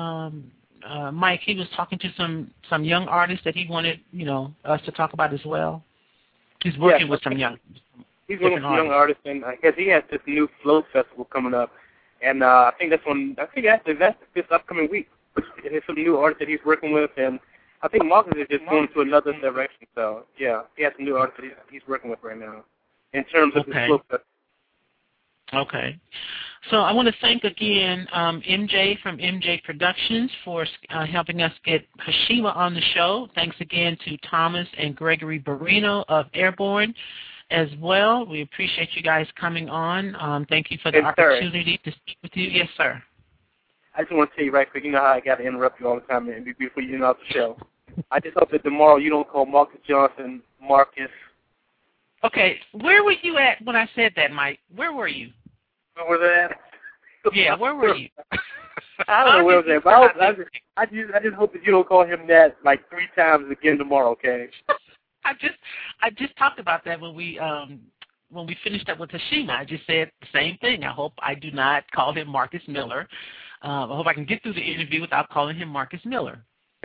Mike, he was talking to some young artists that he wanted, us to talk about as well? He's working with some young He's working with some young artists, and I guess he has this new Flow Festival coming up. And I think that's this upcoming week. And there's some new artists that he's working with, and I think Marcus is just going to another direction. So, yeah, he has some new artists that he's working with right now in terms of the Flow Festival. Okay. So I want to thank again MJ from MJ Productions for helping us get Hashima on the show. Thanks again to Thomas and Gregory Barrino of Airborne as well. We appreciate you guys coming on. Thank you for the opportunity to speak with you. Yes, sir. I just want to tell you right quick, you know how I got to interrupt you all the time before you get off the show. I just hope that tomorrow you don't call Marcus Johnson Marcus. Okay, where were you at when I said that, Mike? Where were you? Where was that? Yeah, where were you? I don't know where was that, but I just hope that you don't call him that like 3 times again tomorrow, okay? I just talked about that when we finished up with Hashima. I just said the same thing. I hope I do not call him Marcus Miller. I hope I can get through the interview without calling him Marcus Miller.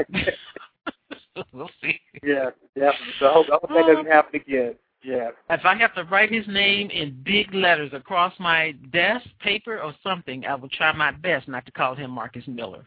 We'll see. Yeah, definitely. So I hope that doesn't happen again. Yeah. If I have to write his name in big letters across my desk, paper, or something, I will try my best not to call him Marcus Miller.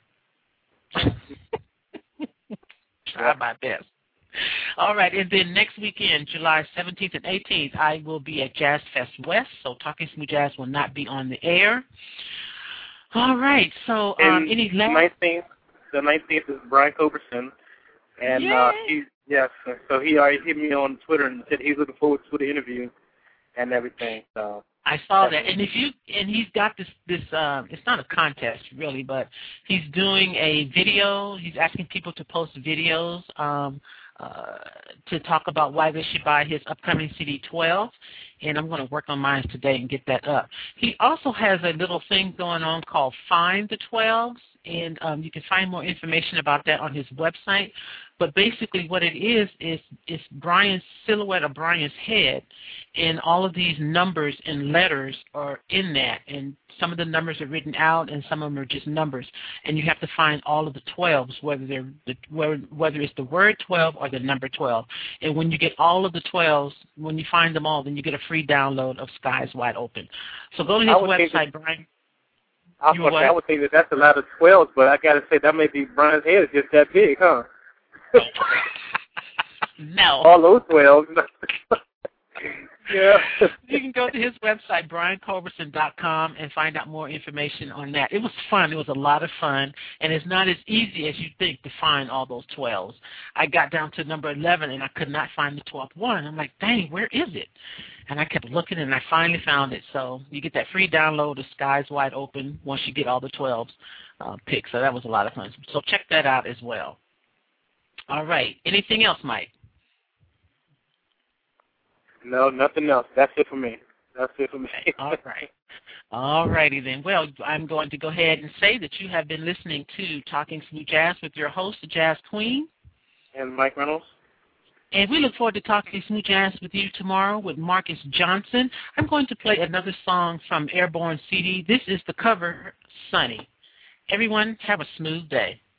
Try my best. All right, and then next weekend, July 17th and 18th, I will be at Jazz Fest West, so Talking Smooth Jazz will not be on the air. All right, so any last... The 19th is Brian Culbertson, and so he already hit me on Twitter and said he's looking forward to the interview and everything. So I saw that, and he's got this it's not a contest really, but he's doing a video. He's asking people to post videos to talk about why they should buy his upcoming CD 12, and I'm going to work on mine today and get that up. He also has a little thing going on called Find the 12s, and you can find more information about that on his website. But basically what it is Brian's silhouette of Brian's head, and all of these numbers and letters are in that, and some of the numbers are written out and some of them are just numbers, and you have to find all of the 12s, whether it's the word 12 or the number 12. And when you get all of the 12s, when you find them all, then you get a free download of Skies Wide Open. So go to his website, Brian. I would think that's a lot of 12s, but I got to say that may be Brian's head is just that big, huh? No. All those 12s. Yeah. You can go to his website, brianculbertson.com, and find out more information on that. It was fun. It was a lot of fun, and it's not as easy as you think to find all those 12s. I got down to number 11, and I could not find the 12th one. I'm like, dang, where is it? And I kept looking, and I finally found it. So you get that free download of Skies Wide Open once you get all the 12s picked. So that was a lot of fun. So check that out as well. All right. Anything else, Mike? No, nothing else. That's it for me. All right. All righty then. Well, I'm going to go ahead and say that you have been listening to Talking Smooth Jazz with your host, the Jazz Queen. And Mike Reynolds. And we look forward to talking smooth jazz with you tomorrow with Marcus Johnson. I'm going to play another song from Airborne CD. This is the cover, Sunny. Everyone, have a smooth day.